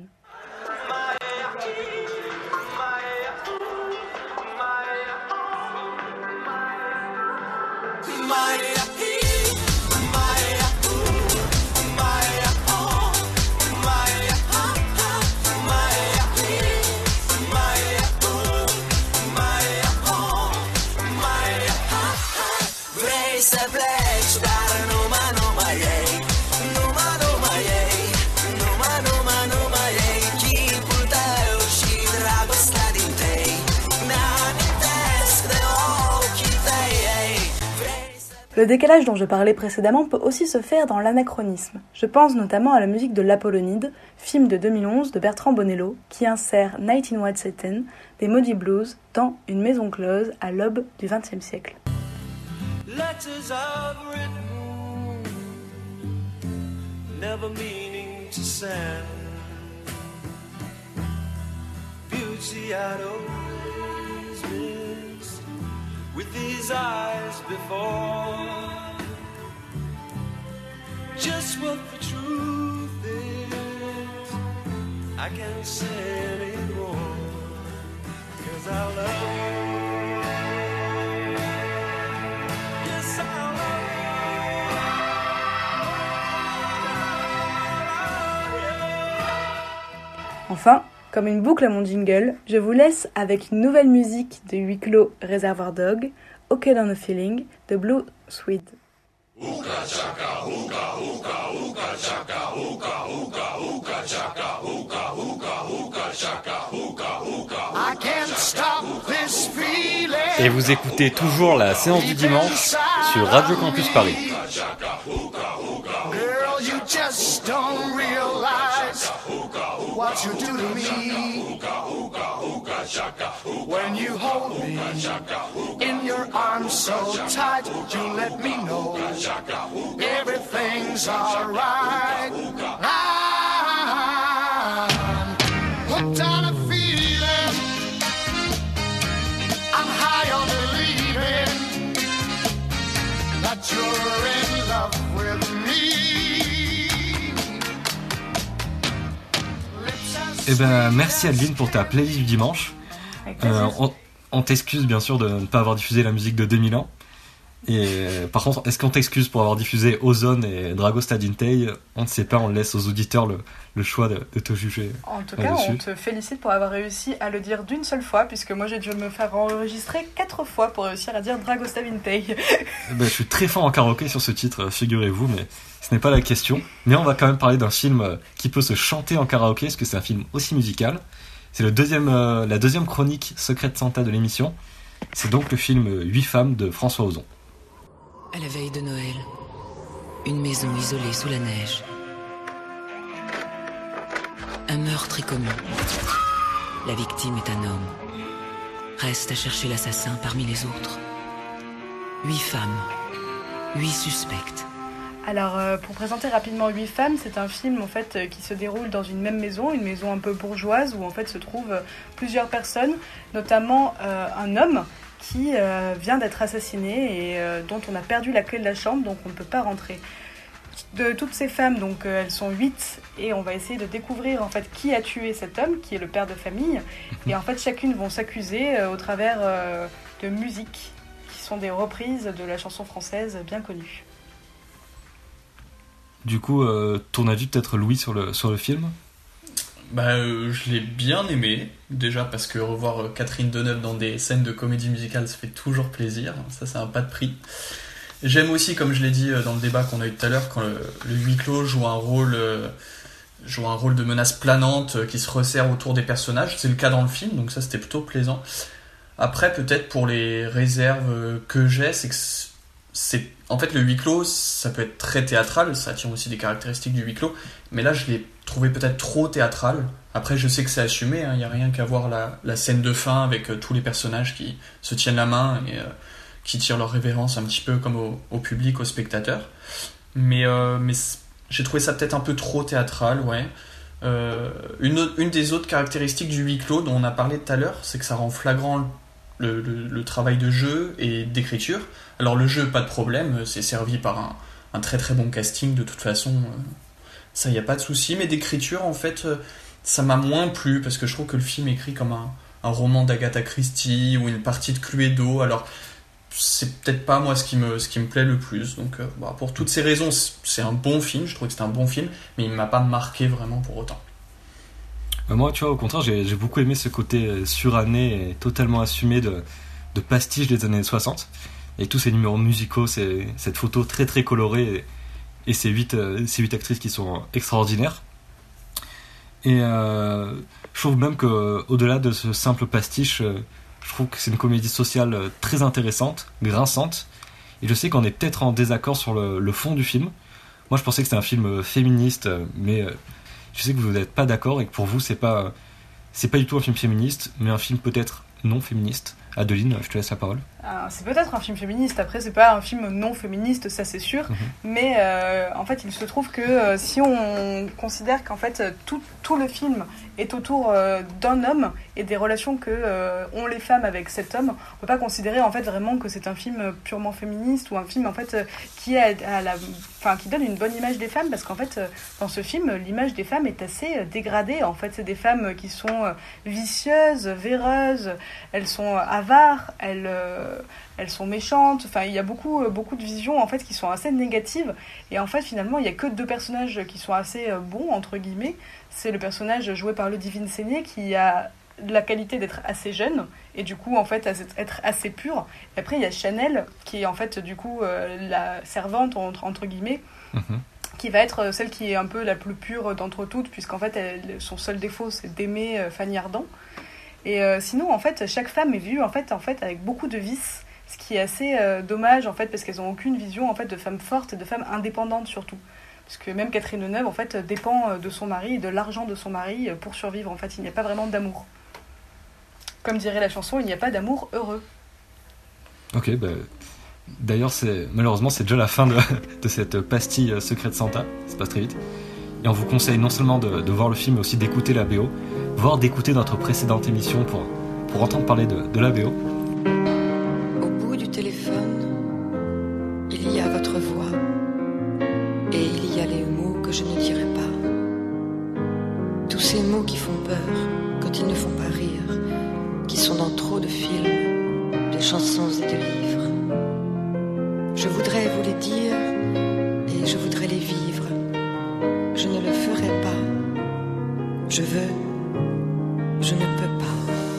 Le décalage dont je parlais précédemment peut aussi se faire dans l'anachronisme. Je pense notamment à la musique de L'Apollonide, film de deux mille onze de Bertrand Bonello, qui insère Night in White Satin des Moody Blues dans Une maison close à l'aube du vingtième siècle. Letters I've written, never meaning to send. Beauty I'd always missed with these eyes before. Just what the truth is, I can't say anymore, 'cause I love you. Yes, I love you. Enfin, comme une boucle à mon jingle, je vous laisse avec une nouvelle musique de huis clos Réservoir Dog, OK dans the Feeling, de Blue Swede. Et vous écoutez toujours la séance du dimanche sur Radio Campus Paris. Girl, you just don't realize what you do to me when you hold me in your arms so tight. You let me know everything's alright. I'm hooked on a feeling. I'm high on believing that you're in love with me. Eh ben, merci Adeline pour ta playlist du dimanche. Euh, on, on t'excuse bien sûr de ne pas avoir diffusé la musique de deux mille un. Et euh, par contre, est-ce qu'on t'excuse pour avoir diffusé Ozone et Dragosta Vintei? On ne sait pas, on laisse aux auditeurs le, le choix de, de te juger. En tout cas, on te félicite pour avoir réussi à le dire d'une seule fois, puisque moi j'ai dû me faire enregistrer quatre fois pour réussir à dire Dragosta Vintei. Ben, je suis très fort en karaoké sur ce titre, figurez-vous, mais ce n'est pas la question. Mais on va quand même parler d'un film qui peut se chanter en karaoké, parce que c'est un film aussi musical. C'est le deuxième, euh, la deuxième chronique Secret Santa de l'émission. C'est donc le film Huit femmes de François Ozon. À la veille de Noël, une maison isolée sous la neige. Un meurtre est commis. La victime est un homme. Reste à chercher l'assassin parmi les autres. Huit femmes, huit suspectes. Alors, euh, pour présenter rapidement Huit femmes, c'est un film en fait euh, qui se déroule dans une même maison, une maison un peu bourgeoise où en fait se trouvent euh, plusieurs personnes, notamment euh, un homme qui euh, vient d'être assassiné et euh, dont on a perdu la clé de la chambre, donc on ne peut pas rentrer. De toutes ces femmes, donc euh, elles sont huit, et on va essayer de découvrir en fait qui a tué cet homme, qui est le père de famille, et en fait chacune vont s'accuser euh, au travers euh, de musiques qui sont des reprises de la chanson française bien connue. Du coup, euh, ton avis peut-être, Louis, sur le, sur le film ? Bah, euh, je l'ai bien aimé, déjà parce que revoir euh, Catherine Deneuve dans des scènes de comédie musicale, ça fait toujours plaisir, ça c'est un pas de prix. J'aime aussi, comme je l'ai dit euh, dans le débat qu'on a eu tout à l'heure, quand le, le huis clos joue un rôle, euh, joue un rôle de menace planante euh, qui se resserre autour des personnages, c'est le cas dans le film, donc ça c'était plutôt plaisant. Après, peut-être pour les réserves euh, que j'ai, c'est que c'est... En fait, le huis clos, ça peut être très théâtral, ça tient aussi des caractéristiques du huis clos, mais là, je l'ai trouvé peut-être trop théâtral. Après, je sais que c'est assumé, il hein, n'y a rien qu'à voir la, la scène de fin avec euh, tous les personnages qui se tiennent la main et euh, qui tirent leur révérence un petit peu comme au, au public, aux spectateurs. Mais, euh, mais j'ai trouvé ça peut-être un peu trop théâtral, ouais. Euh, une, une des autres caractéristiques du huis clos dont on a parlé tout à l'heure, c'est que ça rend flagrant le, le, le travail de jeu et d'écriture. Alors le jeu, pas de problème, c'est servi par un, un très très bon casting de toute façon, ça y a pas de souci, mais d'écriture en fait, ça m'a moins plu parce que je trouve que le film est écrit comme un, un roman d'Agatha Christie ou une partie de Cluedo, alors c'est peut-être pas moi ce qui me, ce qui me plaît le plus, donc euh, bah, pour toutes ces raisons c'est un bon film, je trouve que c'est un bon film, mais il m'a pas marqué vraiment pour autant. Moi, tu vois, au contraire, j'ai, j'ai beaucoup aimé ce côté suranné et totalement assumé de, de pastiche des années soixante. Et tous ces numéros musicaux, c'est, cette photo très très colorée et, et ces, huit, euh, ces huit actrices qui sont extraordinaires. Et euh, je trouve même qu'au-delà de ce simple pastiche, euh, je trouve que c'est une comédie sociale très intéressante, grinçante. Et je sais qu'on est peut-être en désaccord sur le, le fond du film. Moi, je pensais que c'était un film féministe, mais... Euh, je sais que vous n'êtes pas d'accord et que pour vous c'est pas c'est pas du tout un film féministe, mais un film peut-être non féministe. Adeline, je te laisse la parole. Alors, c'est peut-être un film féministe, après c'est pas un film non féministe, ça c'est sûr, mmh. mais euh, en fait il se trouve que euh, si on considère qu'en fait tout, tout le film est autour euh, d'un homme et des relations que euh, ont les femmes avec cet homme, on peut pas considérer en fait vraiment que c'est un film purement féministe ou un film en fait qui a, à la, enfin qui donne une bonne image des femmes, parce qu'en fait dans ce film l'image des femmes est assez dégradée. En fait c'est des femmes qui sont vicieuses, véreuses, elles sont avares, elles euh, elles sont méchantes, enfin il y a beaucoup, beaucoup de visions en fait qui sont assez négatives, et en fait finalement il n'y a que deux personnages qui sont assez bons entre guillemets. C'est le personnage joué par Ludivine Seigné qui a la qualité d'être assez jeune et du coup en fait être assez pure, et après il y a Chanel qui est en fait du coup euh, la servante entre, entre guillemets, mmh. qui va être celle qui est un peu la plus pure d'entre toutes, puisqu'en fait elle, son seul défaut c'est d'aimer euh, Fanny Ardant. Et euh, sinon, en fait, chaque femme est vue en fait, en fait, avec beaucoup de vices, ce qui est assez euh, dommage, en fait, parce qu'elles n'ont aucune vision en fait, de femmes fortes et de femmes indépendantes, surtout. Parce que même Catherine Deneuve, en fait, dépend de son mari et de l'argent de son mari pour survivre. En fait, il n'y a pas vraiment d'amour. Comme dirait la chanson, il n'y a pas d'amour heureux. Ok, bah, d'ailleurs, c'est, malheureusement, c'est déjà la fin de, de cette pastille Secret Santa. Ça passe très vite. Et on vous conseille non seulement de, de voir le film, mais aussi d'écouter la B O, voire d'écouter notre précédente émission pour, pour entendre parler de, de la B O. Au bout du téléphone, il y a votre voix, et il y a les mots que je ne dirai pas. Tous ces mots qui font peur quand ils ne font pas rire, qui sont dans trop de films, de chansons et de livres. Je voudrais vous les dire, et je voudrais les vivre. Je ne le ferai pas. Je veux, je ne peux pas.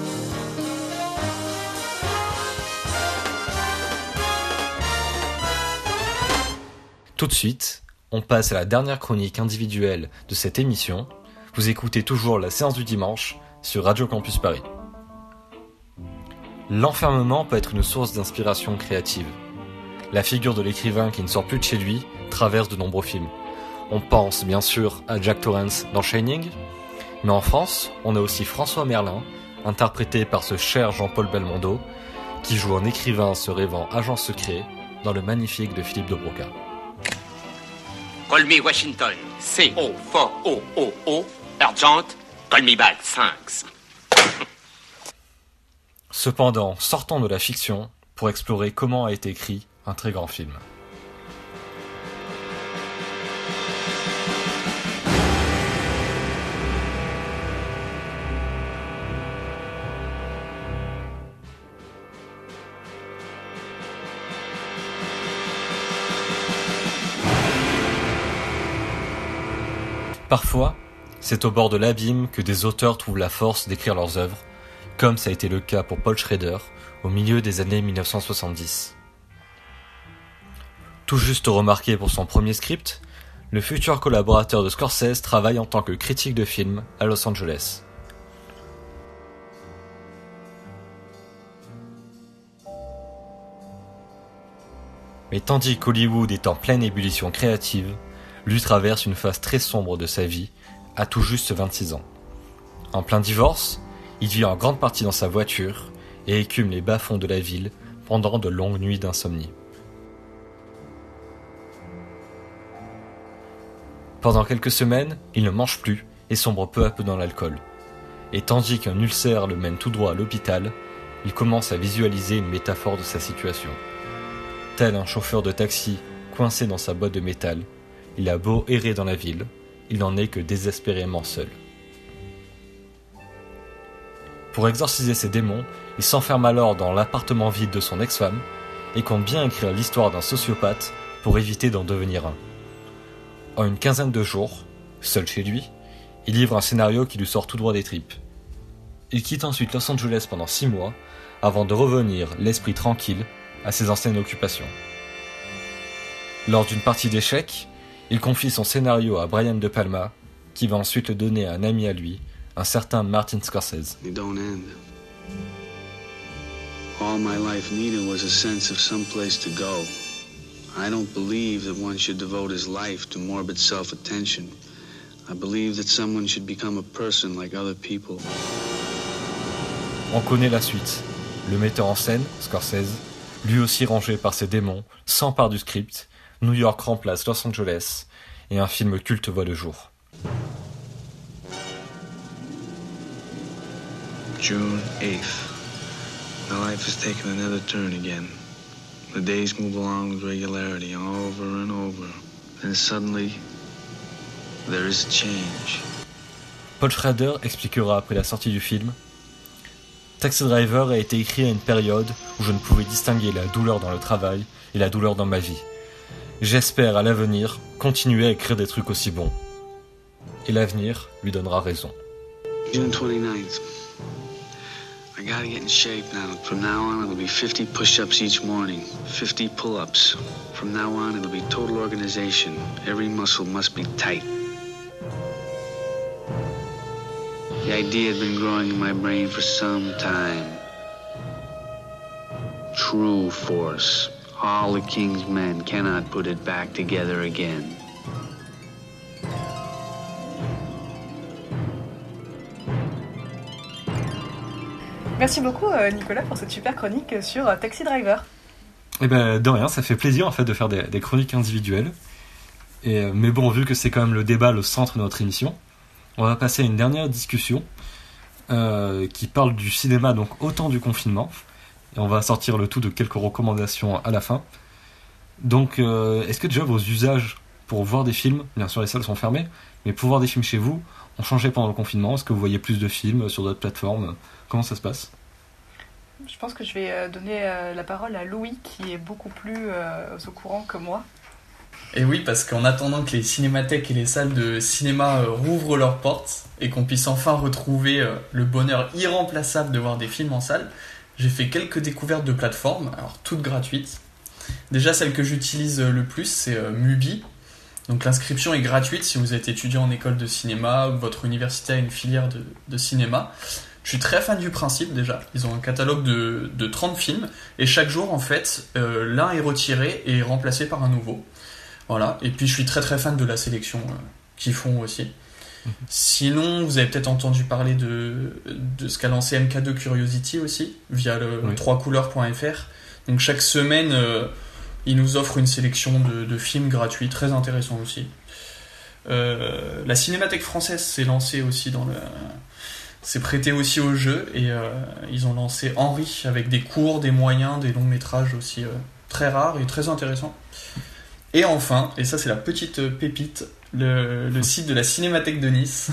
Tout de suite, on passe à la dernière chronique individuelle de cette émission. Vous écoutez toujours la séance du dimanche sur Radio Campus Paris. L'enfermement peut être une source d'inspiration créative. La figure de l'écrivain qui ne sort plus de chez lui traverse de nombreux films. On pense bien sûr à Jack Torrance dans Shining, mais en France, on a aussi François Merlin, interprété par ce cher Jean-Paul Belmondo, qui joue un écrivain se rêvant agent secret dans Le Magnifique de Philippe de Broca. Call me Washington. C O quatre O O O. Urgent. Call me back. Thanks. Cependant, sortons de la fiction pour explorer comment a été écrit un très grand film. Parfois, c'est au bord de l'abîme que des auteurs trouvent la force d'écrire leurs œuvres, comme ça a été le cas pour Paul Schrader au milieu des années dix-neuf cent soixante-dix. Tout juste remarqué pour son premier script, le futur collaborateur de Scorsese travaille en tant que critique de film à Los Angeles. Mais tandis qu'Hollywood est en pleine ébullition créative, lui traverse une phase très sombre de sa vie, à tout juste vingt-six ans. En plein divorce, il vit en grande partie dans sa voiture et écume les bas-fonds de la ville pendant de longues nuits d'insomnie. Pendant quelques semaines, il ne mange plus et sombre peu à peu dans l'alcool. Et tandis qu'un ulcère le mène tout droit à l'hôpital, il commence à visualiser une métaphore de sa situation. Tel un chauffeur de taxi coincé dans sa boîte de métal, il a beau errer dans la ville, il n'en est que désespérément seul. Pour exorciser ses démons, il s'enferme alors dans l'appartement vide de son ex-femme et compte bien écrire l'histoire d'un sociopathe pour éviter d'en devenir un. En une quinzaine de jours, seul chez lui, il livre un scénario qui lui sort tout droit des tripes. Il quitte ensuite Los Angeles pendant six mois avant de revenir l'esprit tranquille à ses anciennes occupations. Lors d'une partie d'échecs, il confie son scénario à Brian De Palma, qui va ensuite le donner à un ami à lui, un certain Martin Scorsese. They don't end. All my life needed was a sense of some place to go. I don't believe that one should devote his life to morbid self-attention. I believe that someone should become a person like other people. On connaît la suite. Le metteur en scène, Scorsese, lui aussi rangé par ses démons, s'empare du script, New York remplace Los Angeles, et un film culte voit le jour. June eighth. My life has taken another turn again. The days move along with regularity, over and over. Then suddenly, there is a change. Paul Schrader expliquera après la sortie du film: Taxi Driver a été écrit à une période où je ne pouvais distinguer la douleur dans le travail et la douleur dans ma vie. J'espère à l'avenir continuer à écrire des trucs aussi bons. Et l'avenir lui donnera raison. June twenty-ninth. I gotta get in shape now. From now on, it'll be fifty push-ups each morning, fifty pull-ups. From now on, it'll be total organization. Every muscle must be tight. The idea had been growing in my brain for some time. True force. All the king's men cannot put it back together again. Merci beaucoup Nicolas pour cette super chronique sur Taxi Driver. Eh ben de rien, ça fait plaisir en fait de faire des, des chroniques individuelles. Et, mais bon, vu que c'est quand même le débat le centre de notre émission, on va passer à une dernière discussion euh, qui parle du cinéma donc au temps du confinement. Et on va sortir le tout de quelques recommandations à la fin. Donc euh, est-ce que déjà vos usages pour voir des films, bien sûr les salles sont fermées, mais pour voir des films chez vous, ont changé pendant le confinement? Est-ce que vous voyez plus de films sur d'autres plateformes? Comment ça se passe? Je pense que je vais donner la parole à Louis qui est beaucoup plus euh, au courant que moi. Et oui, parce qu'en attendant que les cinémathèques et les salles de cinéma euh, rouvrent leurs portes et qu'on puisse enfin retrouver euh, le bonheur irremplaçable de voir des films en salle, j'ai fait quelques découvertes de plateformes, alors toutes gratuites. Déjà, celle que j'utilise le plus, c'est euh, Mubi. Donc l'inscription est gratuite si vous êtes étudiant en école de cinéma ou que votre université a une filière de, de cinéma. Je suis très fan du principe déjà. Ils ont un catalogue de, de trente films et chaque jour, en fait, euh, l'un est retiré et remplacé par un nouveau. Voilà. Et puis je suis très très fan de la sélection euh, qu'ils font aussi. Mmh. Sinon, vous avez peut-être entendu parler de, de ce qu'a lancé M K deux Curiosity aussi, via le oui. trois couleurs point f r. Donc chaque semaine, euh, ils nous offrent une sélection de, de films gratuits, très intéressants aussi. Euh, la Cinémathèque française s'est lancée aussi dans le... s'est prêtée aussi au jeu, et euh, ils ont lancé Henri avec des courts, des moyens, des longs métrages aussi euh, très rares et très intéressants. Et enfin, et ça c'est la petite pépite, le, le site de la Cinémathèque de Nice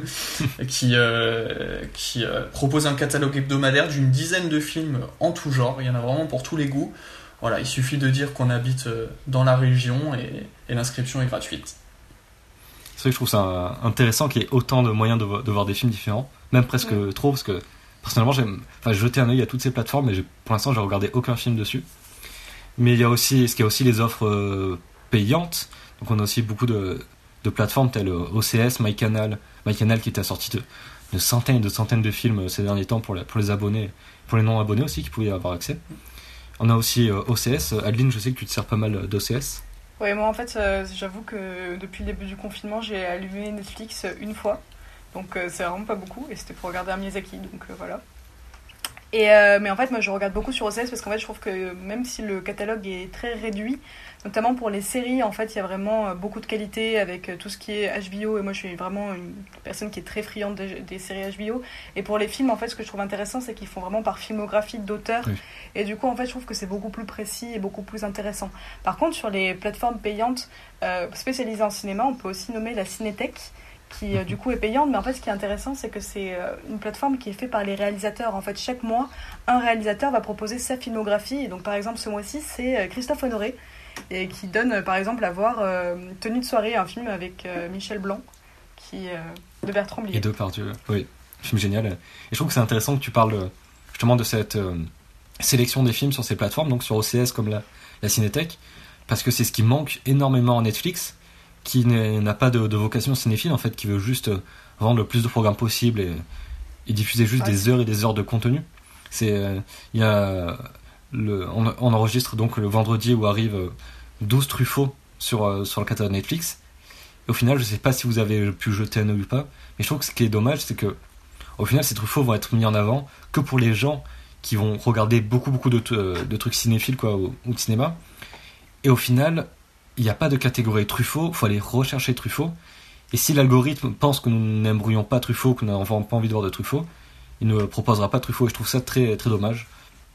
qui, euh, qui euh, propose un catalogue hebdomadaire d'une dizaine de films en tout genre. Il y en a vraiment pour tous les goûts. Voilà, il suffit de dire qu'on habite dans la région et, et l'inscription est gratuite. C'est vrai que je trouve ça intéressant qu'il y ait autant de moyens de, vo- de voir des films différents, même presque mmh. trop, parce que personnellement j'aime enfin, jeter un œil à toutes ces plateformes, mais j'ai, pour l'instant j'ai regardé aucun film dessus. Mais il y a aussi, ce qu'il y a aussi les offres euh, payantes, donc on a aussi beaucoup de, de plateformes telles O C S, MyCanal, MyCanal qui était sorti de, de centaines et de centaines de films ces derniers temps pour, la, pour les abonnés, pour les non-abonnés aussi qui pouvaient y avoir accès. On a aussi euh, O C S. Adeline, je sais que tu te sers pas mal d'O C S. Oui, moi en fait, euh, j'avoue que depuis le début du confinement, j'ai allumé Netflix une fois. Donc euh, c'est vraiment pas beaucoup. Et c'était pour regarder un Miyazaki, donc euh, voilà. Et, euh, mais en fait, moi je regarde beaucoup sur O C S parce qu'en fait, je trouve que même si le catalogue est très réduit, notamment pour les séries, en fait, il y a vraiment beaucoup de qualité avec tout ce qui est H B O. Et moi, je suis vraiment une personne qui est très friande des, des séries H B O. Et pour les films, en fait, ce que je trouve intéressant, c'est qu'ils font vraiment par filmographie d'auteur. Oui. Et du coup, en fait, je trouve que c'est beaucoup plus précis et beaucoup plus intéressant. Par contre, sur les plateformes payantes euh, spécialisées en cinéma, on peut aussi nommer la Cinétech, qui euh, du coup est payante, mais en fait ce qui est intéressant c'est que c'est euh, une plateforme qui est faite par les réalisateurs. En fait chaque mois un réalisateur va proposer sa filmographie, et donc par exemple ce mois-ci c'est euh, Christophe Honoré, et qui donne euh, par exemple à voir euh, Tenue de soirée, un film avec euh, Michel Blanc qui, euh, de Bertrand Blier. Et Depardieu, oui, un film génial. Et je trouve que c'est intéressant que tu parles justement de cette euh, sélection des films sur ces plateformes, donc sur O C S comme la, la Cinétech, parce que c'est ce qui manque énormément à Netflix, qui n'a pas de, de vocation cinéphile en fait, qui veut juste vendre le plus de programmes possible et, et diffuser juste ouais. des heures et des heures de contenu. C'est, euh, y a le, on, on enregistre donc le vendredi où arrivent douze Truffaut sur, euh, sur le catalogue Netflix. Et au final, je sais pas si vous avez pu jeter un œil ou pas, mais je trouve que ce qui est dommage, c'est que au final, ces Truffaut vont être mis en avant que pour les gens qui vont regarder beaucoup beaucoup de, de trucs cinéphiles quoi, ou, ou de cinéma. Et au final, il n'y a pas de catégorie Truffaut, il faut aller rechercher Truffaut. Et si l'algorithme pense que nous n'aimerions pas Truffaut, que nous n'avons pas envie de voir de Truffaut, il ne proposera pas Truffaut. Et je trouve ça très, très dommage.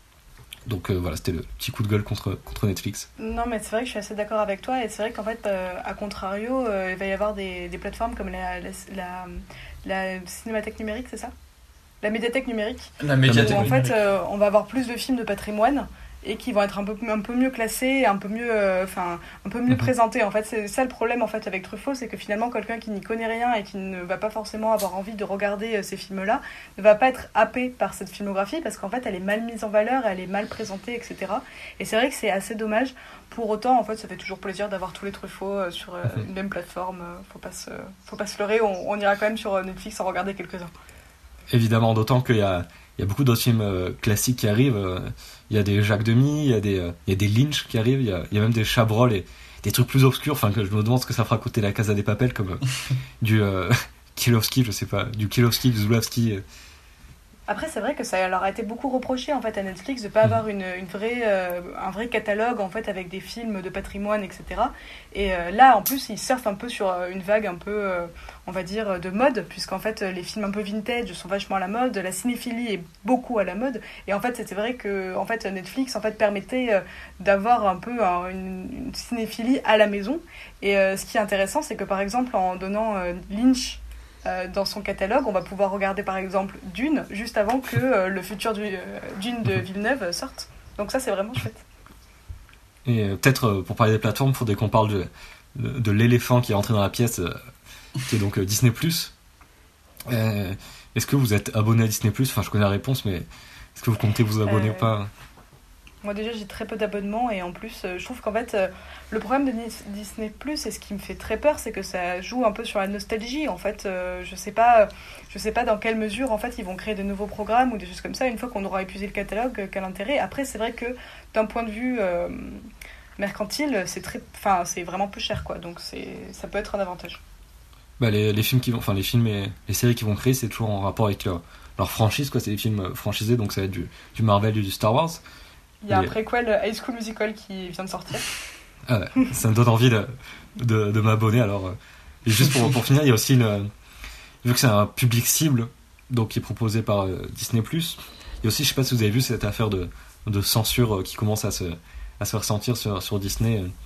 Donc euh, voilà, c'était le petit coup de gueule contre, contre Netflix. Non, mais c'est vrai que je suis assez d'accord avec toi. Et c'est vrai qu'en fait, euh, à contrario, euh, il va y avoir des, des plateformes comme la, la, la, la Cinémathèque numérique, c'est ça ? La médiathèque numérique. La médiathèque où, en numérique. fait, euh, on va avoir plus de films de patrimoine et qui vont être un peu, un peu mieux classés, un peu mieux, enfin, euh, un peu mieux mmh. présentés. En fait, c'est ça le problème en fait avec Truffaut, c'est que finalement quelqu'un qui n'y connaît rien et qui ne va pas forcément avoir envie de regarder euh, ces films-là ne va pas être happé par cette filmographie parce qu'en fait, elle est mal mise en valeur, elle est mal présentée, et cetera. Et c'est vrai que c'est assez dommage. Pour autant, en fait, ça fait toujours plaisir d'avoir tous les Truffaut euh, sur euh, mmh. une même plateforme. Euh, faut pas se, faut pas se leurrer. On, on ira quand même sur euh, Netflix en regarder quelques-uns. Évidemment, d'autant qu'il y a, il y a beaucoup d'autres films euh, classiques qui arrivent. Euh, il y a des Jacques Demy, il y a des, euh, il y a des Lynch qui arrivent, il y a, il y a même des Chabrol et des trucs plus obscurs. Enfin, que je me demande ce que ça fera côté la Casa des Papel, comme euh, du euh, Kielowski, je sais pas, du Kielowski, du Zulawski. Euh. Après, c'est vrai que ça leur a été beaucoup reproché en fait à Netflix de pas mmh. avoir une, une vraie, euh, un vrai catalogue en fait avec des films de patrimoine, et cetera. Et euh, là, en plus, ils surfent un peu sur une vague un peu, euh, on va dire, de mode, puisqu'en fait, les films un peu vintage sont vachement à la mode, la cinéphilie est beaucoup à la mode. Et en fait, c'était vrai que en fait, Netflix en fait permettait euh, d'avoir un peu un, une, une cinéphilie à la maison. Et euh, ce qui est intéressant, c'est que par exemple, en donnant euh, Lynch dans son catalogue, on va pouvoir regarder par exemple Dune juste avant que euh, le futur du, euh, Dune de Villeneuve sorte. Donc ça c'est vraiment chouette. Et euh, peut-être euh, pour parler des plateformes, il faudrait qu'on parle de, de, de l'éléphant qui est rentré dans la pièce, euh, qui est donc euh, Disney plus. Euh, est-ce que vous êtes abonné à Disney plus ? Enfin je connais la réponse, mais est-ce que vous comptez vous abonner euh... ou pas ? Moi déjà j'ai très peu d'abonnements et en plus euh, je trouve qu'en fait euh, le problème de Disney plus et ce qui me fait très peur c'est que ça joue un peu sur la nostalgie en fait. Euh, je sais pas je sais pas dans quelle mesure en fait ils vont créer de nouveaux programmes ou des choses comme ça une fois qu'on aura épuisé le catalogue, euh, quel intérêt. Après c'est vrai que d'un point de vue euh, mercantile c'est très enfin c'est vraiment peu cher quoi, donc c'est ça peut être un avantage. Bah les les films qui vont enfin les films et les séries qui vont créer c'est toujours en rapport avec leur, leur franchise quoi, c'est des films franchisés donc ça va être du du Marvel et du Star Wars. Il y a un préquel High School Musical qui vient de sortir. Ah ouais, ça me donne envie de, de, de m'abonner. Alors, Et juste pour, pour finir, il y a aussi une, vu que c'est un public cible, donc qui est proposé par euh, Disney plus, il y a aussi, je sais pas si vous avez vu cette affaire de, de censure euh, qui commence à se, à se ressentir sur, sur Disney. Euh.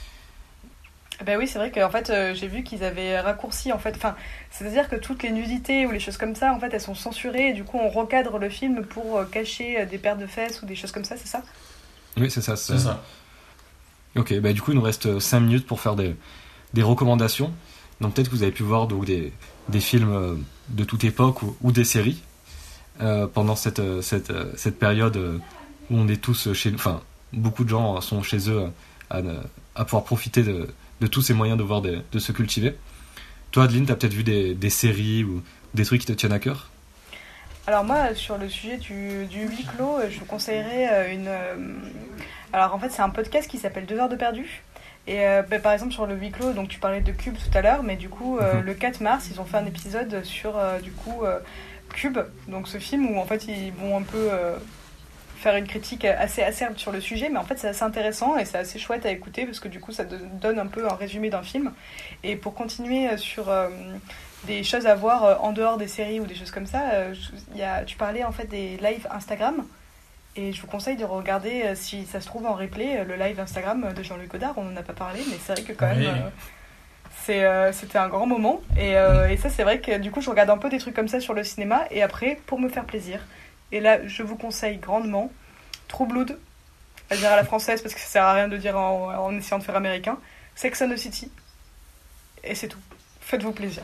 Ben oui, c'est vrai qu'en fait, euh, j'ai vu qu'ils avaient raccourci, en fait, enfin, c'est-à-dire que toutes les nudités ou les choses comme ça, en fait, elles sont censurées, et du coup, on recadre le film pour euh, cacher euh, des paires de fesses ou des choses comme ça, c'est ça ? Oui, c'est ça. C'est, c'est ça. Ok, bah du coup, il nous reste cinq minutes pour faire des, des recommandations. Donc peut-être que vous avez pu voir donc, des, des films de toute époque ou, ou des séries euh, pendant cette, cette, cette période où on est tous chez nous, enfin, beaucoup de gens sont chez eux à, à pouvoir profiter de de tous ces moyens de, voir des, de se cultiver. Toi, Adeline, t'as peut-être vu des, des séries ou des trucs qui te tiennent à cœur ? Alors moi, sur le sujet du, du huis clos, je vous conseillerais une... Alors en fait, c'est un podcast qui s'appelle Deux heures de perdu. Et euh, bah, par exemple, sur le huis clos, donc tu parlais de Cube tout à l'heure, mais du coup, euh, mm-hmm. le quatre mars, ils ont fait un épisode sur, euh, du coup, euh, Cube, donc ce film où en fait, ils vont un peu... Euh, faire une critique assez acerbe sur le sujet, mais en fait c'est assez intéressant et c'est assez chouette à écouter parce que du coup ça donne un peu un résumé d'un film. Et pour continuer sur euh, des choses à voir en dehors des séries ou des choses comme ça, euh, y a, tu parlais en fait des lives Instagram et je vous conseille de regarder, euh, si ça se trouve en replay, le live Instagram de Jean-Luc Godard. On n'en a pas parlé, mais c'est vrai que quand oui. même euh, c'est, euh, c'était un grand moment et, euh, et ça c'est vrai que du coup je regarde un peu des trucs comme ça sur le cinéma et après pour me faire plaisir. Et là, je vous conseille grandement True Blood, à dire à la française parce que ça sert à rien de dire en, en essayant de faire américain. Sex and the City. Et c'est tout. Faites-vous plaisir.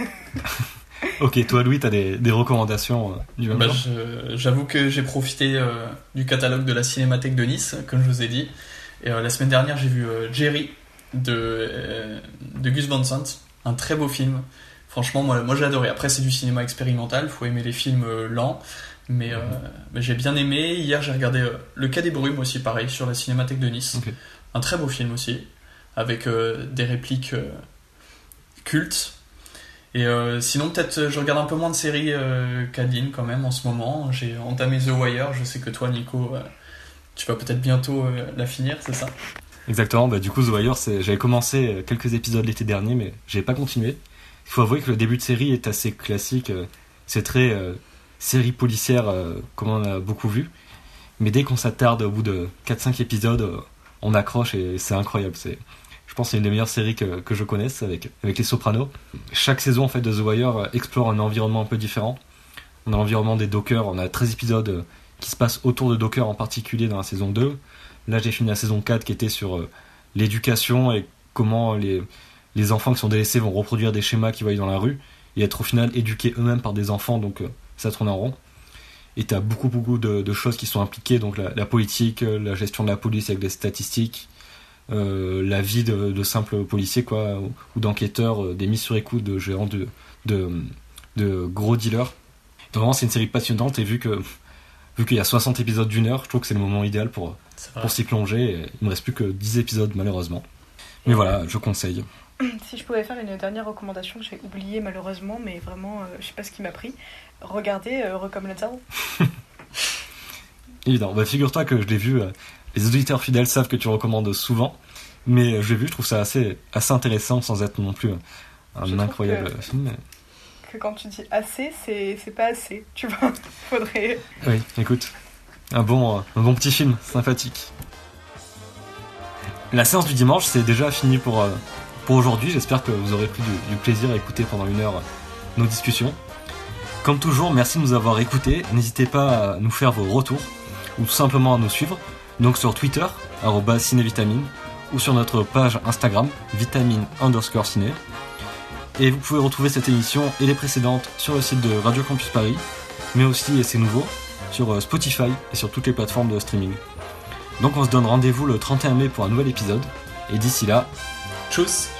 Ok, toi Louis, t'as des, des recommandations euh, du même bah, genre je, J'avoue que j'ai profité euh, du catalogue de la Cinémathèque de Nice, comme je vous ai dit. Et euh, la semaine dernière, j'ai vu euh, Jerry de, euh, de Gus Van Sant. Un très beau film. Franchement, moi, moi j'ai adoré. Après, c'est du cinéma expérimental, il faut aimer les films euh, lents. Mais euh, bah, j'ai bien aimé. Hier, j'ai regardé euh, Le Quai des Brumes aussi, pareil, sur la Cinémathèque de Nice. Okay. Un très beau film aussi, avec euh, des répliques euh, cultes. Et euh, sinon, peut-être, euh, je regarde un peu moins de séries euh, qu'Adeline quand même en ce moment. J'ai entamé The Wire. Je sais que toi, Nico, euh, tu vas peut-être bientôt euh, la finir, c'est ça ? Exactement. Bah, du coup, The Wire, c'est... j'avais commencé quelques épisodes l'été dernier, mais j'ai pas continué. Il faut avouer que le début de série est assez classique. C'est très... Euh... série policière euh, comme on a beaucoup vu, mais dès qu'on s'attarde au bout de quatre cinq épisodes euh, on accroche et c'est incroyable. C'est, je pense que c'est une des meilleures séries que, que je connaisse avec, avec les Sopranos. Chaque saison en fait, de The Wire euh, explore un environnement un peu différent. On a l'environnement des dockers, on a treize épisodes euh, qui se passent autour de dockers en particulier dans la saison deux. Là j'ai fini la saison quatre qui était sur euh, l'éducation et comment les, les enfants qui sont délaissés vont reproduire des schémas qu'ils voient dans la rue et être au final éduqués eux-mêmes par des enfants, donc euh, ça tourne en rond. Et t'as beaucoup beaucoup de, de choses qui sont impliquées, donc la, la politique, la gestion de la police avec des statistiques, euh, la vie de, de simples policiers quoi, ou, ou d'enquêteurs, euh, des mises sur écoute de gérants de, de, de gros dealers. Donc vraiment c'est une série passionnante et vu que vu qu'il y a soixante épisodes d'une heure, je trouve que c'est le moment idéal pour, pour s'y plonger. Et il me reste plus que dix épisodes malheureusement. Mais voilà, je conseille. Si je pouvais faire une dernière recommandation que j'ai oubliée malheureusement, mais vraiment, euh, je sais pas ce qui m'a pris. Regardez euh, Heureux comme Lazaro. Évidemment. Bah, figure-toi que je l'ai vu, euh, les auditeurs fidèles savent que tu recommandes souvent, mais euh, je l'ai vu, je trouve ça assez, assez intéressant sans être non plus un je incroyable que, film. Mais... que quand tu dis assez, c'est, c'est pas assez, tu vois. Faudrait... Oui, écoute, un bon, un bon petit film, sympathique. La séance du dimanche, c'est déjà fini pour... Euh, Pour aujourd'hui, j'espère que vous aurez pris du, du plaisir à écouter pendant une heure nos discussions. Comme toujours, merci de nous avoir écoutés. N'hésitez pas à nous faire vos retours ou tout simplement à nous suivre. Donc sur Twitter, arobase cinévitamine, ou sur notre page Instagram, vitamine underscore ciné. Et vous pouvez retrouver cette émission et les précédentes sur le site de Radio Campus Paris, mais aussi, et c'est nouveau, sur Spotify et sur toutes les plateformes de streaming. Donc on se donne rendez-vous le trente et un mai pour un nouvel épisode. Et d'ici là, tchuss!